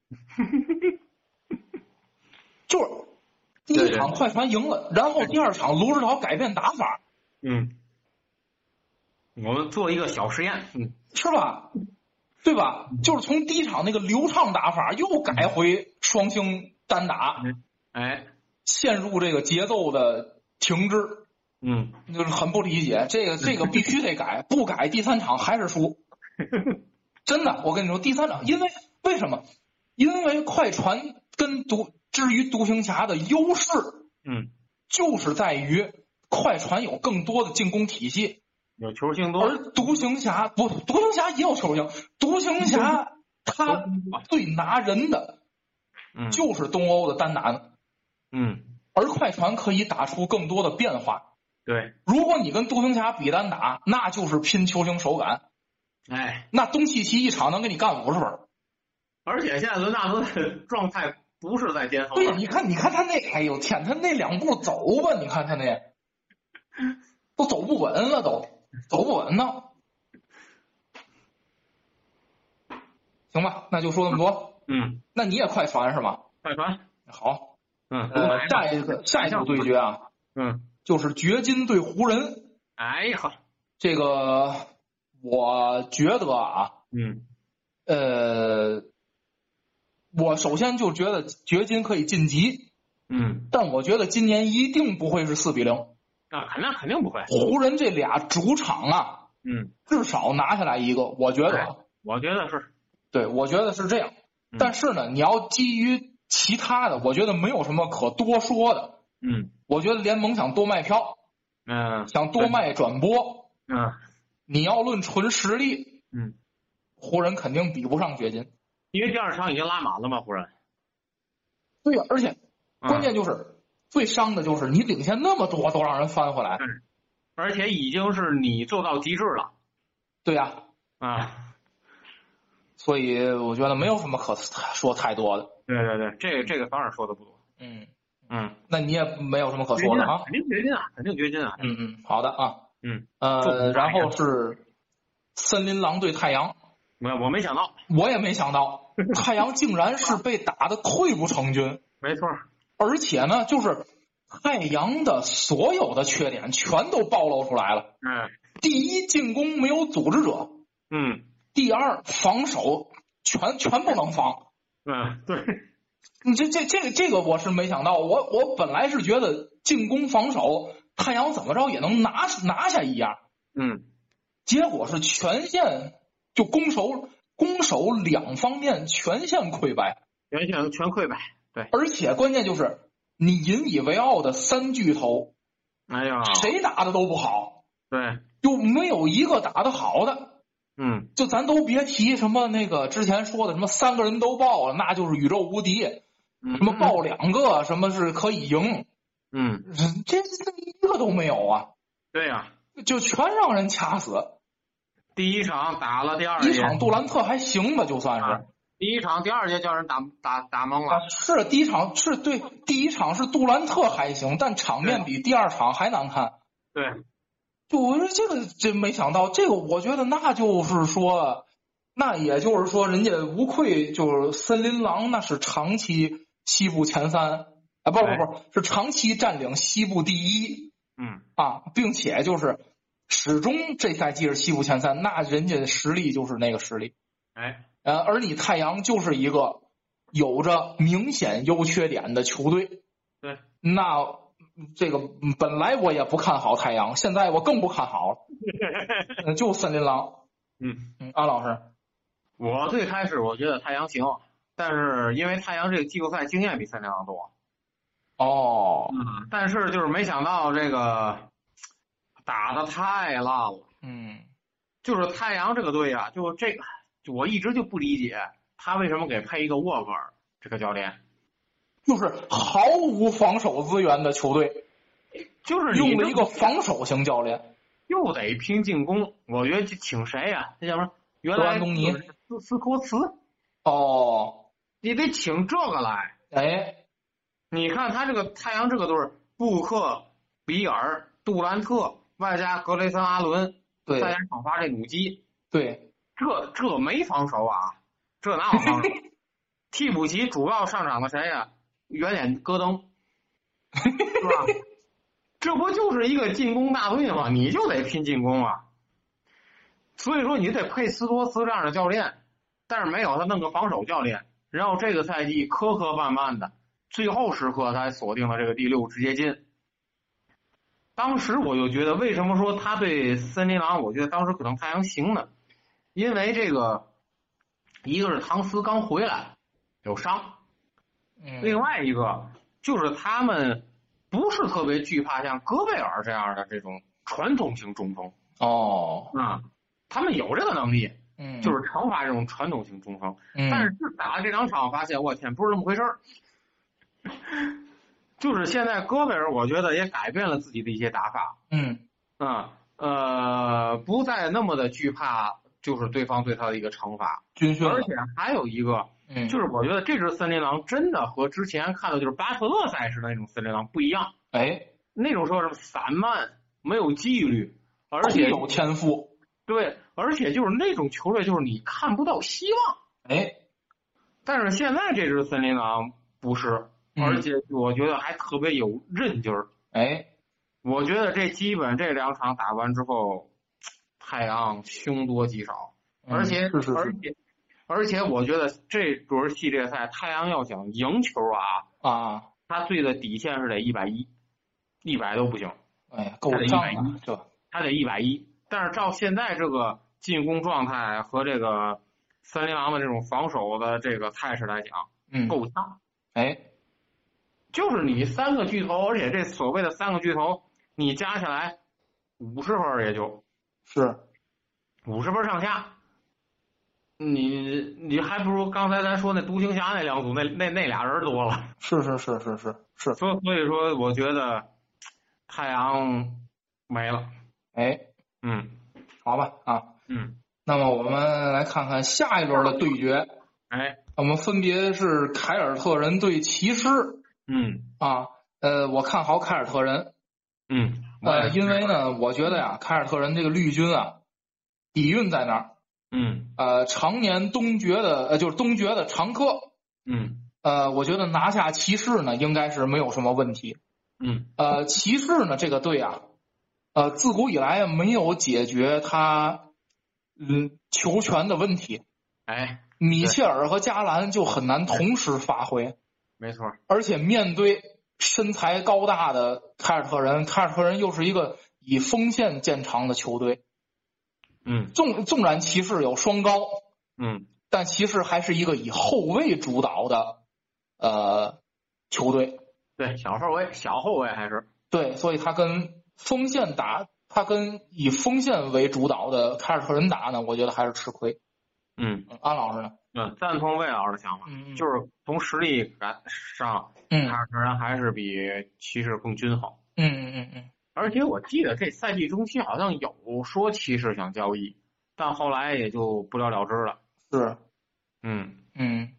Speaker 3: 就是第一场快船赢了，然后第二场卢指导改变打法，
Speaker 4: 嗯，我们做一个小实验，嗯，
Speaker 3: 是吧？对吧？就是从第一场那个流畅打法又改回双星单打，
Speaker 4: 哎。
Speaker 3: 陷入这个节奏的停滞，
Speaker 4: 嗯，
Speaker 3: 就是很不理解，这个这个必须得改，不改第三场还是输。真的，我跟你说，第三场，因为为什么？因为快船跟独至于独行侠的优势，
Speaker 4: 嗯，
Speaker 3: 就是在于快船有更多的进攻体系，
Speaker 4: 有球星多，
Speaker 3: 而独行侠不，独行侠也有球星，独行侠他最拿人的，就是东欧的单打。
Speaker 4: 嗯，
Speaker 3: 而快船可以打出更多的变化。
Speaker 4: 对，
Speaker 3: 如果你跟独行侠比单打，那就是拼球星手感。
Speaker 4: 哎，
Speaker 3: 那东契奇一场能给你干五十分，
Speaker 4: 而且现在伦纳德的状态不是在巅峰。
Speaker 3: 对呀，你看，你看他那，哎呦天，他那两步走吧，你看他那都走不稳了，都走不稳呢。行吧，那就说那么多。
Speaker 4: 嗯，
Speaker 3: 那你也快船是吗？
Speaker 4: 快船，
Speaker 3: 好。
Speaker 4: 嗯，
Speaker 3: 呃，下一个下一组对决啊，
Speaker 4: 嗯，
Speaker 3: 就是掘金对湖人。
Speaker 4: 哎呀，
Speaker 3: 这个我觉得啊，
Speaker 4: 嗯，
Speaker 3: 呃，我首先就觉得掘金可以晋级，
Speaker 4: 嗯，
Speaker 3: 但我觉得今年一定不会是四比零。
Speaker 4: 啊，肯定肯定不会。
Speaker 3: 湖人这俩主场啊，
Speaker 4: 嗯，
Speaker 3: 至少拿下来一个，我觉得，
Speaker 4: 我觉得是，
Speaker 3: 对，我觉得是这样。
Speaker 4: 嗯、
Speaker 3: 但是呢，你要基于其他的，我觉得没有什么可多说的。
Speaker 4: 嗯，
Speaker 3: 我觉得联盟想多卖票，
Speaker 4: 嗯，
Speaker 3: 想多卖转播，
Speaker 4: 嗯，
Speaker 3: 你要论纯实力，
Speaker 4: 嗯，
Speaker 3: 湖人肯定比不上掘金，
Speaker 4: 因为第二场已经拉满了嘛，湖人。
Speaker 3: 对呀、啊，而且关键就是、嗯、最伤的就是你领先那么多都让人翻回来，
Speaker 4: 嗯，而且已经是你做到极致了。
Speaker 3: 对呀、
Speaker 4: 啊，啊。
Speaker 3: 所以我觉得没有什么可说太多的。
Speaker 4: 对对对，这个这个反而说的不多。
Speaker 3: 嗯
Speaker 4: 嗯，
Speaker 3: 那你也没有什么可说的啊？
Speaker 4: 肯定掘金啊，肯定掘金啊。
Speaker 3: 嗯嗯，好的啊。
Speaker 4: 嗯
Speaker 3: 呃，然后是森林狼对太阳。
Speaker 4: 我我没想到，
Speaker 3: 我也没想到，太阳竟然是被打得溃不成军。
Speaker 4: 没错，
Speaker 3: 而且呢，就是太阳的所有的缺点全都暴露出来了。
Speaker 4: 嗯，
Speaker 3: 第一，进攻没有组织者。
Speaker 4: 嗯。
Speaker 3: 第二，防守全全不能防。
Speaker 4: 嗯，对。
Speaker 3: 你这这这个这个我是没想到，我我本来是觉得进攻防守太阳怎么着也能拿拿下一样。
Speaker 4: 嗯。
Speaker 3: 结果是全线就攻守攻守两方面全线溃败。
Speaker 4: 全线全溃败。对。
Speaker 3: 而且关键就是你引以为傲的三巨头，
Speaker 4: 哎呀，
Speaker 3: 谁打的都不好。
Speaker 4: 对。
Speaker 3: 就没有一个打得好的。
Speaker 4: 嗯，
Speaker 3: 就咱都别提什么那个之前说的什么三个人都爆了，那就是宇宙无敌。
Speaker 4: 嗯、
Speaker 3: 什么爆两个，什么是可以赢？
Speaker 4: 嗯，
Speaker 3: 这这一个都没有啊。
Speaker 4: 对呀、
Speaker 3: 啊，就全让人掐死。
Speaker 4: 第一场打了第二
Speaker 3: 节，第一场杜兰特还行吧，就算是。啊、
Speaker 4: 第一场、第二节叫人打打打懵了。
Speaker 3: 啊、是第一场是对，第一场是杜兰特还行，但场面比第二场还难看。
Speaker 4: 对。
Speaker 3: 就我说这个真没想到，这个我觉得那就是说，那也就是说，人家无愧就是森林狼，那是长期西部前三啊，不不不，是长期占领西部第一，
Speaker 4: 嗯
Speaker 3: 啊，并且就是始终这赛季是西部前三，那人家的实力就是那个实力，
Speaker 4: 哎，
Speaker 3: 呃，而你太阳就是一个有着明显优缺点的球队，
Speaker 4: 对，
Speaker 3: 那。这个本来我也不看好太阳，现在我更不看好了。就森林狼，
Speaker 4: 嗯
Speaker 3: 嗯，安老师，
Speaker 4: 我最开始我觉得太阳行，但是因为太阳这个季后赛经验比森林狼多。
Speaker 3: 哦，
Speaker 4: 嗯，但是就是没想到这个打得太烂了。
Speaker 3: 嗯，
Speaker 4: 就是太阳这个队啊，就这个，就我一直就不理解他为什么给配一个沃格尔这个教练。
Speaker 3: 就是毫无防守资源的球队，
Speaker 4: 就是
Speaker 3: 用了一个防守型教练，
Speaker 4: 又得拼进攻。我觉得请谁呀、啊？那叫什么？原来
Speaker 3: 东尼、
Speaker 4: 斯斯托茨。
Speaker 3: 哦，
Speaker 4: 你得请这个来。
Speaker 3: 哎，
Speaker 4: 你看他这个太阳这个队，布克、比尔、杜兰特，外加格雷森、阿伦，
Speaker 3: 对，
Speaker 4: 再加场发这努基，
Speaker 3: 对，
Speaker 4: 这这没防守啊，这哪有防守？替补席主要上场的谁呀、啊？圆脸戈登，是吧？这不就是一个进攻大队吗？你就得拼进攻啊！所以说你得配斯托茨这样的教练，但是没有他弄个防守教练。然后这个赛季磕磕绊绊的，最后时刻才锁定了这个第六直接金。当时我就觉得，为什么说他对森林狼，我觉得当时可能太阳行呢？因为这个，一个是唐斯刚回来有伤。另外一个就是他们不是特别惧怕像戈贝尔这样的这种传统型中锋
Speaker 3: 哦，
Speaker 4: 啊、嗯，他们有这个能力，
Speaker 3: 嗯，
Speaker 4: 就是惩罚这种传统型中锋。
Speaker 3: 嗯，
Speaker 4: 但是打了这两场，发现我天，不是那么回事儿。就是现在戈贝尔，我觉得也改变了自己的一些打法，
Speaker 3: 嗯
Speaker 4: 啊、嗯、呃，不再那么的惧怕，就是对方对他的一个惩罚，
Speaker 3: 军训，
Speaker 4: 而且还有一个。
Speaker 3: 嗯，
Speaker 4: 就是我觉得这只森林狼真的和之前看的就是巴特勒赛时的那种森林狼不一样。
Speaker 3: 哎，
Speaker 4: 那种说是散漫，没有纪律，而且
Speaker 3: 有天赋。
Speaker 4: 对，而且就是那种球队，就是你看不到希望。
Speaker 3: 哎，
Speaker 4: 但是现在这只森林狼不是，而且我觉得还特别有韧劲儿。
Speaker 3: 哎，
Speaker 4: 我觉得这基本这两场打完之后，太阳凶多吉少，而且、
Speaker 3: 嗯、是是是
Speaker 4: 而且。而且我觉得这轮系列赛太阳要想赢球啊
Speaker 3: 啊，
Speaker 4: 他最的底线是得一百一，一百都不行。
Speaker 3: 哎呀，够脏啊！这
Speaker 4: 他得一百一，但是照现在这个进攻状态和这个森林狼的这种防守的这个态势来讲，
Speaker 3: 嗯，
Speaker 4: 够呛。
Speaker 3: 哎，
Speaker 4: 就是你三个巨头，而且这所谓的三个巨头，你加起来五十分也就是五十分上下。你你还不如刚才咱说那独行侠那两组那那那俩人多了。
Speaker 3: 是是是是是是。
Speaker 4: 所所以说，我觉得太阳没了。
Speaker 3: 哎，
Speaker 4: 嗯，
Speaker 3: 好吧啊，
Speaker 4: 嗯，
Speaker 3: 那么我们来看看下一轮的对决。
Speaker 4: 哎，
Speaker 3: 我们分别是凯尔特人对骑士。
Speaker 4: 嗯
Speaker 3: 啊，呃，我看好凯尔特人。
Speaker 4: 嗯，
Speaker 3: 呃，因为呢，我觉得呀，凯尔特人这个绿军啊。 底蕴在那儿。
Speaker 4: 嗯，
Speaker 3: 呃，常年东决的呃就是东决的常客。
Speaker 4: 嗯，
Speaker 3: 呃，我觉得拿下骑士呢应该是没有什么问题。
Speaker 4: 嗯，
Speaker 3: 呃，骑士呢这个队啊，呃，自古以来没有解决他嗯球权的问题。
Speaker 4: 哎，
Speaker 3: 米切尔和加兰就很难同时发挥。
Speaker 4: 没错。
Speaker 3: 而且面对身材高大的凯尔特人，凯尔特人又是一个以锋线见长的球队。
Speaker 4: 嗯，
Speaker 3: 纵纵然骑士有双高，
Speaker 4: 嗯，
Speaker 3: 但骑士还是一个以后卫主导的呃球队。
Speaker 4: 对，小后卫，小后卫还是
Speaker 3: 对，所以他跟锋线打，他跟以锋线为主导的凯尔特人打呢，我觉得还是吃亏。
Speaker 4: 嗯，
Speaker 3: 安老师呢？
Speaker 4: 嗯，赞同魏老师的想法，
Speaker 3: 嗯，
Speaker 4: 就是从实力感上，
Speaker 3: 嗯，
Speaker 4: 凯尔特人还是比骑士更均衡。
Speaker 3: 嗯嗯嗯嗯。
Speaker 4: 而且我记得这赛季中期好像有说骑士想交易，但后来也就不了了之了。
Speaker 3: 是，
Speaker 4: 嗯
Speaker 3: 嗯，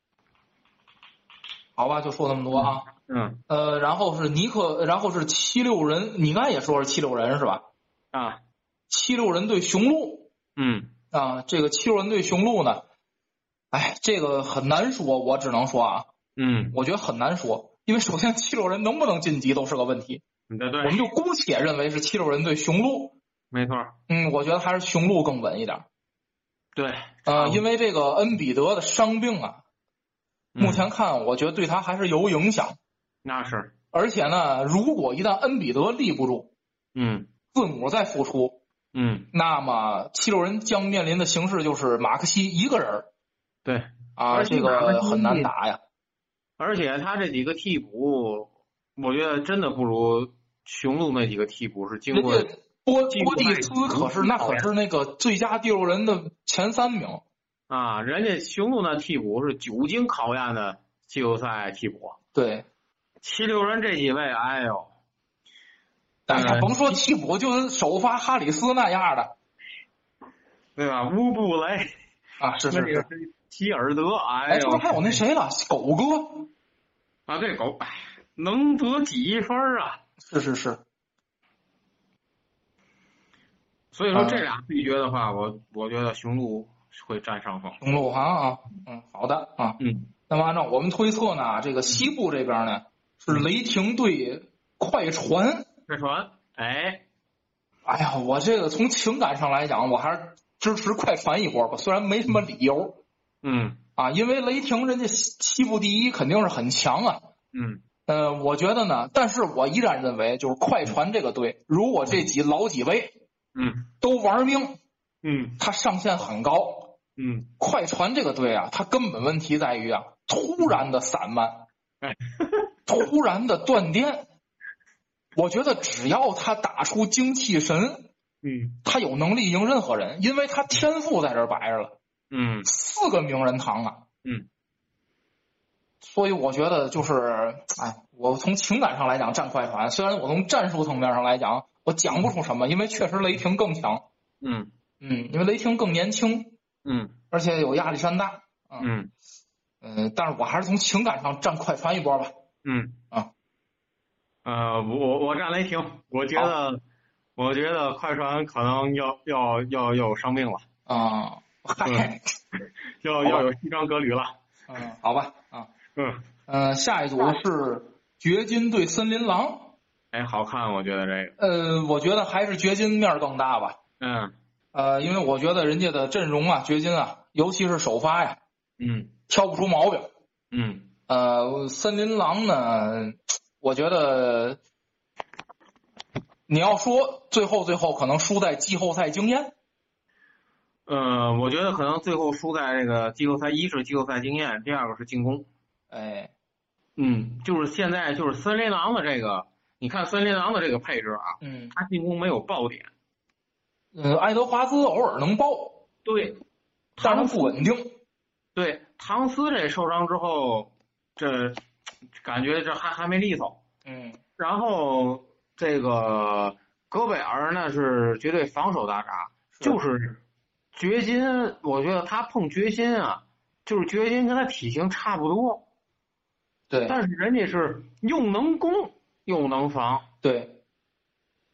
Speaker 3: 好吧，就说那么多啊。
Speaker 4: 嗯。
Speaker 3: 呃，然后是尼克，然后是七六人，你刚才也说是七六人是吧？
Speaker 4: 啊，
Speaker 3: 七六人对雄鹿。
Speaker 4: 嗯
Speaker 3: 啊，这个七六人对雄鹿呢，哎，这个很难说，我只能说啊，
Speaker 4: 嗯，
Speaker 3: 我觉得很难说，因为首先七六人能不能晋级都是个问题。
Speaker 4: 对对，
Speaker 3: 我们就姑且认为是七六人对雄鹿。
Speaker 4: 没错。
Speaker 3: 嗯，我觉得还是雄鹿更稳一点。
Speaker 4: 对，
Speaker 3: 呃，因为这个恩比德的伤病啊，目前看我觉得对他还是有影响。
Speaker 4: 那是。
Speaker 3: 而且呢，如果一旦恩比德立不住，
Speaker 4: 嗯，
Speaker 3: 字母再复出，
Speaker 4: 嗯，
Speaker 3: 那么七六人将面临的形势就是马克西一个人。
Speaker 4: 对
Speaker 3: 啊，这个很难打呀。
Speaker 4: 而且他这几个替补，我觉得真的不如雄鹿那几个替补是经过。
Speaker 3: 波波蒂斯可是那可是那个最佳第六人的前三名
Speaker 4: 啊！人家雄鹿那替补是久经考验的季后赛替补。
Speaker 3: 对，
Speaker 4: 七六人这几位，哎呦，
Speaker 3: 哎呀，甭说替补，就是首发哈里斯那样的，
Speaker 4: 对吧？乌布雷
Speaker 3: 啊，是是是，
Speaker 4: 希尔德，哎
Speaker 3: 哎，这不还有那谁了？狗哥
Speaker 4: 啊，对狗，哎，能得几分啊？
Speaker 3: 是是是。
Speaker 4: 所以说这俩对决的话，我我觉得雄鹿会占上风。
Speaker 3: 雄鹿哈啊，嗯，好的啊，
Speaker 4: 嗯。
Speaker 3: 那么按照我们推测呢，这个西部这边呢是雷霆对快船。
Speaker 4: 快船，哎，
Speaker 3: 哎呀，我这个从情感上来讲，我还是支持快船一波吧，虽然没什么理由。
Speaker 4: 嗯。
Speaker 3: 啊，因为雷霆人家西部第一肯定是很强啊。
Speaker 4: 嗯。
Speaker 3: 呃，我觉得呢，但是我依然认为，就是快船这个队，如果这几老几位。
Speaker 4: 嗯，
Speaker 3: 都玩命，
Speaker 4: 嗯，
Speaker 3: 他上限很高，
Speaker 4: 嗯，
Speaker 3: 快船这个队啊，他根本问题在于啊，突然的散漫，
Speaker 4: 哎，
Speaker 3: 突然的断电。我觉得只要他打出精气神，
Speaker 4: 嗯，
Speaker 3: 他有能力赢任何人，因为他天赋在这儿摆着了，
Speaker 4: 嗯，
Speaker 3: 四个名人堂啊，
Speaker 4: 嗯，
Speaker 3: 所以我觉得就是，哎，我从情感上来讲站快船，虽然我从战术层面上来讲。我讲不出什么，因为确实雷霆更强。
Speaker 4: 嗯
Speaker 3: 嗯，因为雷霆更年轻。
Speaker 4: 嗯，
Speaker 3: 而且有亚历山大。
Speaker 4: 嗯
Speaker 3: 嗯、呃，但是我还是从情感上站快船一波吧。
Speaker 4: 嗯
Speaker 3: 啊，
Speaker 4: 呃，我我站雷霆，我觉得我觉得快船可能要要要要有伤病了。
Speaker 3: 啊，嗨，
Speaker 4: 要要有西装革履了。
Speaker 3: 嗯，好吧。啊，
Speaker 4: 嗯
Speaker 3: 呃，下一组是掘金对森林狼。
Speaker 4: 哎，好看，我觉得这个。
Speaker 3: 呃，我觉得还是掘金面更大吧。
Speaker 4: 嗯。
Speaker 3: 呃，因为我觉得人家的阵容啊，掘金啊，尤其是首发呀，
Speaker 4: 嗯，
Speaker 3: 挑不出毛病。
Speaker 4: 嗯。
Speaker 3: 呃，森林狼呢，我觉得你要说最后最后可能输在季后赛经验。
Speaker 4: 呃，我觉得可能最后输在这个季后赛，一是季后赛经验，第二个是进攻。
Speaker 3: 哎，
Speaker 4: 嗯，就是现在就是森林狼的这个。你看森林狼的这个配置啊，
Speaker 3: 嗯，
Speaker 4: 他进攻没有爆点，
Speaker 3: 呃，爱德华兹偶尔能爆，
Speaker 4: 对，
Speaker 3: 但是不稳定。
Speaker 4: 对，唐斯这受伤之后，这感觉这还还没利索，
Speaker 3: 嗯，
Speaker 4: 然后这个戈贝尔呢是绝对防守大闸，就是掘金，我觉得他碰掘金啊，就是掘金跟他体型差不多，
Speaker 3: 对，
Speaker 4: 但是人家是又能攻。又能防，
Speaker 3: 对，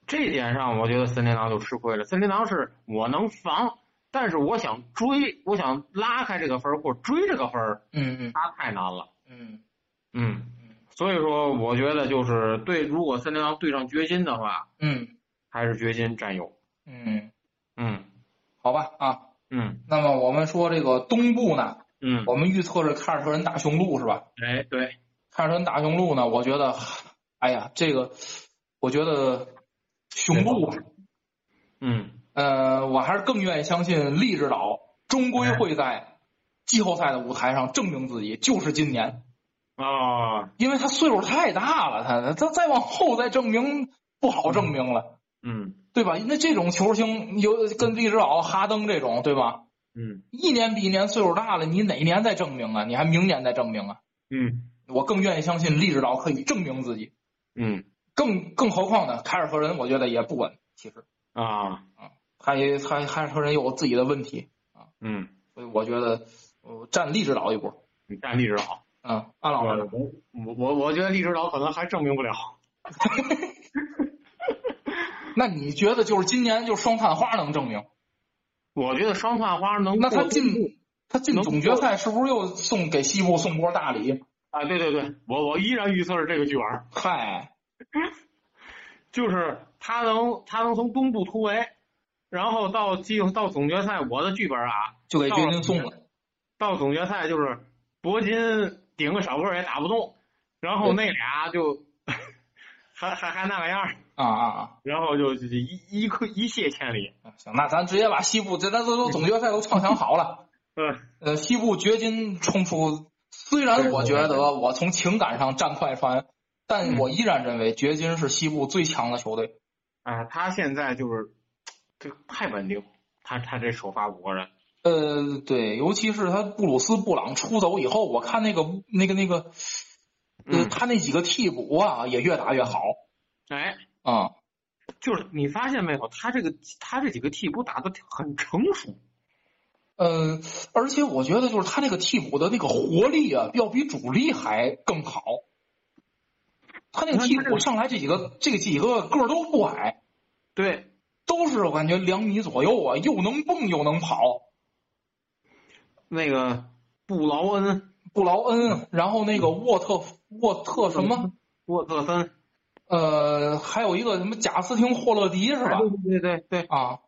Speaker 4: 这一点上我觉得森林狼就吃亏了。森林狼是我能防，但是我想追，我想拉开这个分或者追这个分，
Speaker 3: 嗯嗯，
Speaker 4: 他太难了。
Speaker 3: 嗯
Speaker 4: 嗯，所以说我觉得就是对，如果森林狼对上掘金的话，
Speaker 3: 嗯，
Speaker 4: 还是掘金占优。
Speaker 3: 嗯
Speaker 4: 嗯，
Speaker 3: 好吧啊，
Speaker 4: 嗯，
Speaker 3: 那么我们说这个东部呢，
Speaker 4: 嗯，
Speaker 3: 我们预测是凯尔特人打雄鹿是吧？
Speaker 4: 哎，对，
Speaker 3: 凯尔特人打雄鹿呢，我觉得，哎呀，这个我觉得雄鹿吧，
Speaker 4: 嗯，
Speaker 3: 呃，我还是更愿意相信利指导终归会在季后赛的舞台上证明自己，就是今年
Speaker 4: 啊，
Speaker 3: 因为他岁数太大了，他他再往后再证明不好证明了，
Speaker 4: 嗯，
Speaker 3: 对吧？那这种球星有跟利指导、哈登这种，对吧？
Speaker 4: 嗯，
Speaker 3: 一年比一年岁数大了，你哪年再证明啊？你还明年再证明啊？
Speaker 4: 嗯，
Speaker 3: 我更愿意相信利指导可以证明自己。
Speaker 4: 嗯，
Speaker 3: 更更何况呢，凯尔特人我觉得也不稳，其实
Speaker 4: 啊，
Speaker 3: 啊，他也他凯尔特人有自己的问题啊，
Speaker 4: 嗯，
Speaker 3: 所以我觉得我站利指导一波。
Speaker 4: 你站利指导。
Speaker 3: 嗯，安老师，
Speaker 4: 我我我觉得利指导可能还证明不了。
Speaker 3: 那你觉得就是今年就双探花能证明？
Speaker 4: 我觉得双探花能，
Speaker 3: 那他进他进总决赛是不是又送给西部送波大礼？
Speaker 4: 啊，对对对，我我依然预测是这个剧本。
Speaker 3: 嗨，
Speaker 4: 就是他能他能从东部突围，然后到季到总决赛，我的剧本啊
Speaker 3: 就给掘金送了。
Speaker 4: 到总决赛就是铂金顶个小个也打不动，然后那俩就还还还那个样
Speaker 3: 啊啊啊！
Speaker 4: 然后就就一一颗一泻千里。
Speaker 3: 行，那咱直接把西部这咱都总决赛都畅想好了。
Speaker 4: 嗯，
Speaker 3: 呃，西部掘金冲出，虽然我觉得我从情感上站快船，但我依然认为掘金是西部最强的球队。
Speaker 4: 啊、呃，他现在就是这个太稳定，他他这首发五个人。
Speaker 3: 呃，对，尤其是他布鲁斯布朗出走以后，我看那个那个那个，呃，
Speaker 4: 嗯、
Speaker 3: 他那几个替补啊也越打越好。
Speaker 4: 哎，
Speaker 3: 啊、
Speaker 4: 嗯，就是你发现没有，他这个他这几个替补打的很成熟。
Speaker 3: 呃，而且我觉得就是他那个替补的那个活力啊，要比主力还更好。他那个替补上来这几个这几个个儿都不矮，
Speaker 4: 对，
Speaker 3: 都是我感觉两米左右啊，又能蹦又能跑。
Speaker 4: 那个布劳恩，
Speaker 3: 布劳恩，然后那个沃特沃特什么
Speaker 4: 沃特森，
Speaker 3: 呃，还有一个什么贾斯汀霍勒迪是吧？
Speaker 4: 对对对对
Speaker 3: 啊，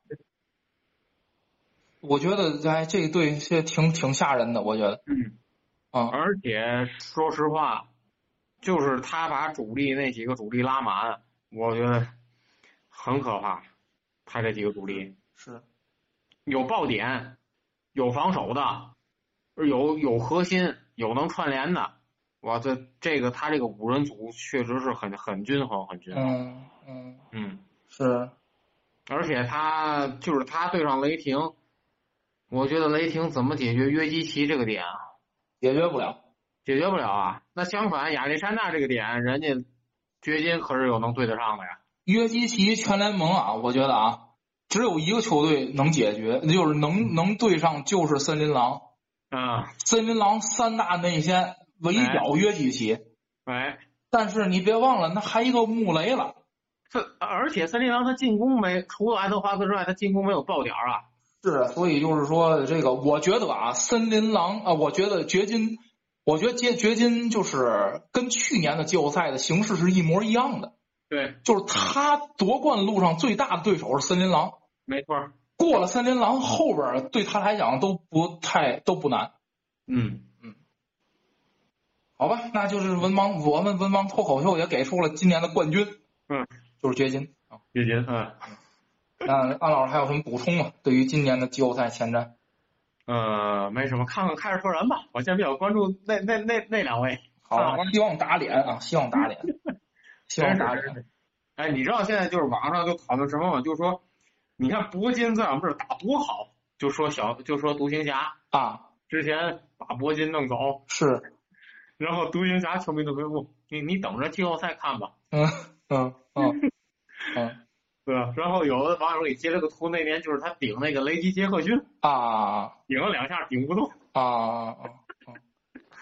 Speaker 3: 我觉得哎，这队是挺挺吓人的，我觉得。
Speaker 4: 嗯，
Speaker 3: 啊，
Speaker 4: 而且说实话，就是他把主力那几个主力拉满，我觉得很可怕。他这几个主力
Speaker 3: 是
Speaker 4: 有爆点。有防守的，有有核心，有能串联的，哇，这这个他这个五人组确实是很很均衡，很均衡。
Speaker 3: 嗯嗯
Speaker 4: 嗯，
Speaker 3: 是，
Speaker 4: 而且他就是他对上雷霆，我觉得雷霆怎么解决约基奇这个点啊？
Speaker 3: 解决不了，
Speaker 4: 解决不了啊。那相反，亚历山大这个点，人家掘金可是有能对得上的呀。
Speaker 3: 约基奇全联盟啊，我觉得啊。只有一个球队能解决，就是能能对上，就是森林狼。
Speaker 4: 啊，
Speaker 3: 森林狼三大内线围剿约基奇。
Speaker 4: 哎，
Speaker 3: 但是你别忘了，那还一个穆雷了。
Speaker 4: 这而且森林狼他进攻没，除了爱德华兹之外，他进攻没有爆点啊。
Speaker 3: 是，所以就是说这个，我觉得啊，森林狼啊，我觉得掘金，我觉得掘掘金就是跟去年的季后赛的形势是一模一样的。
Speaker 4: 对，
Speaker 3: 就是他夺冠路上最大的对手是森林狼。
Speaker 4: 没错，
Speaker 3: 过了森林狼后边对他来讲都不太都不难。
Speaker 4: 嗯
Speaker 3: 嗯，好吧，那就是文盲，我们文盲脱口秀也给出了今年的冠军，
Speaker 4: 嗯，
Speaker 3: 就是掘金啊，
Speaker 4: 掘金，嗯。
Speaker 3: 那安老师还有什么补充吗？对于今年的季后赛前瞻？
Speaker 4: 呃，没什么，看看凯尔特人吧。我现在比较关注那那那那两位。
Speaker 3: 好，希望打脸啊，希望打脸，希望打脸。
Speaker 4: 哎，你知道现在就是网上就讨论什么吗？就是说。你看铂金在我们这儿打多好，就说小就说独行侠
Speaker 3: 啊，
Speaker 4: 之前把铂金弄走
Speaker 3: 是，
Speaker 4: 然后独行侠球迷都回复你你等着季后赛看吧，
Speaker 3: 嗯嗯嗯嗯，
Speaker 4: 对吧？然后有的网友给截了个图，那年就是他顶那个雷吉杰克逊
Speaker 3: 啊，
Speaker 4: 顶了两下顶不动
Speaker 3: 啊啊啊，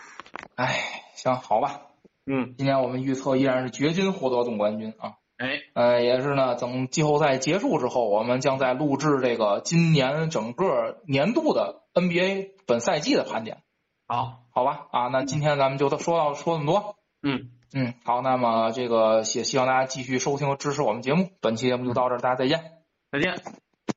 Speaker 3: 哎，行好吧，
Speaker 4: 嗯，
Speaker 3: 今年我们预测依然是掘金获得总冠军啊，
Speaker 4: 哎。
Speaker 3: 呃，也是呢，等季后赛结束之后，我们将在录制这个今年整个年度的 N B A 本赛季的盘点。
Speaker 4: 好，
Speaker 3: 好吧，啊，那今天咱们就说到说这么多。
Speaker 4: 嗯
Speaker 3: 嗯，好，那么这个也希望大家继续收听和支持我们节目，本期节目就到这儿，大家再见。
Speaker 4: 再见。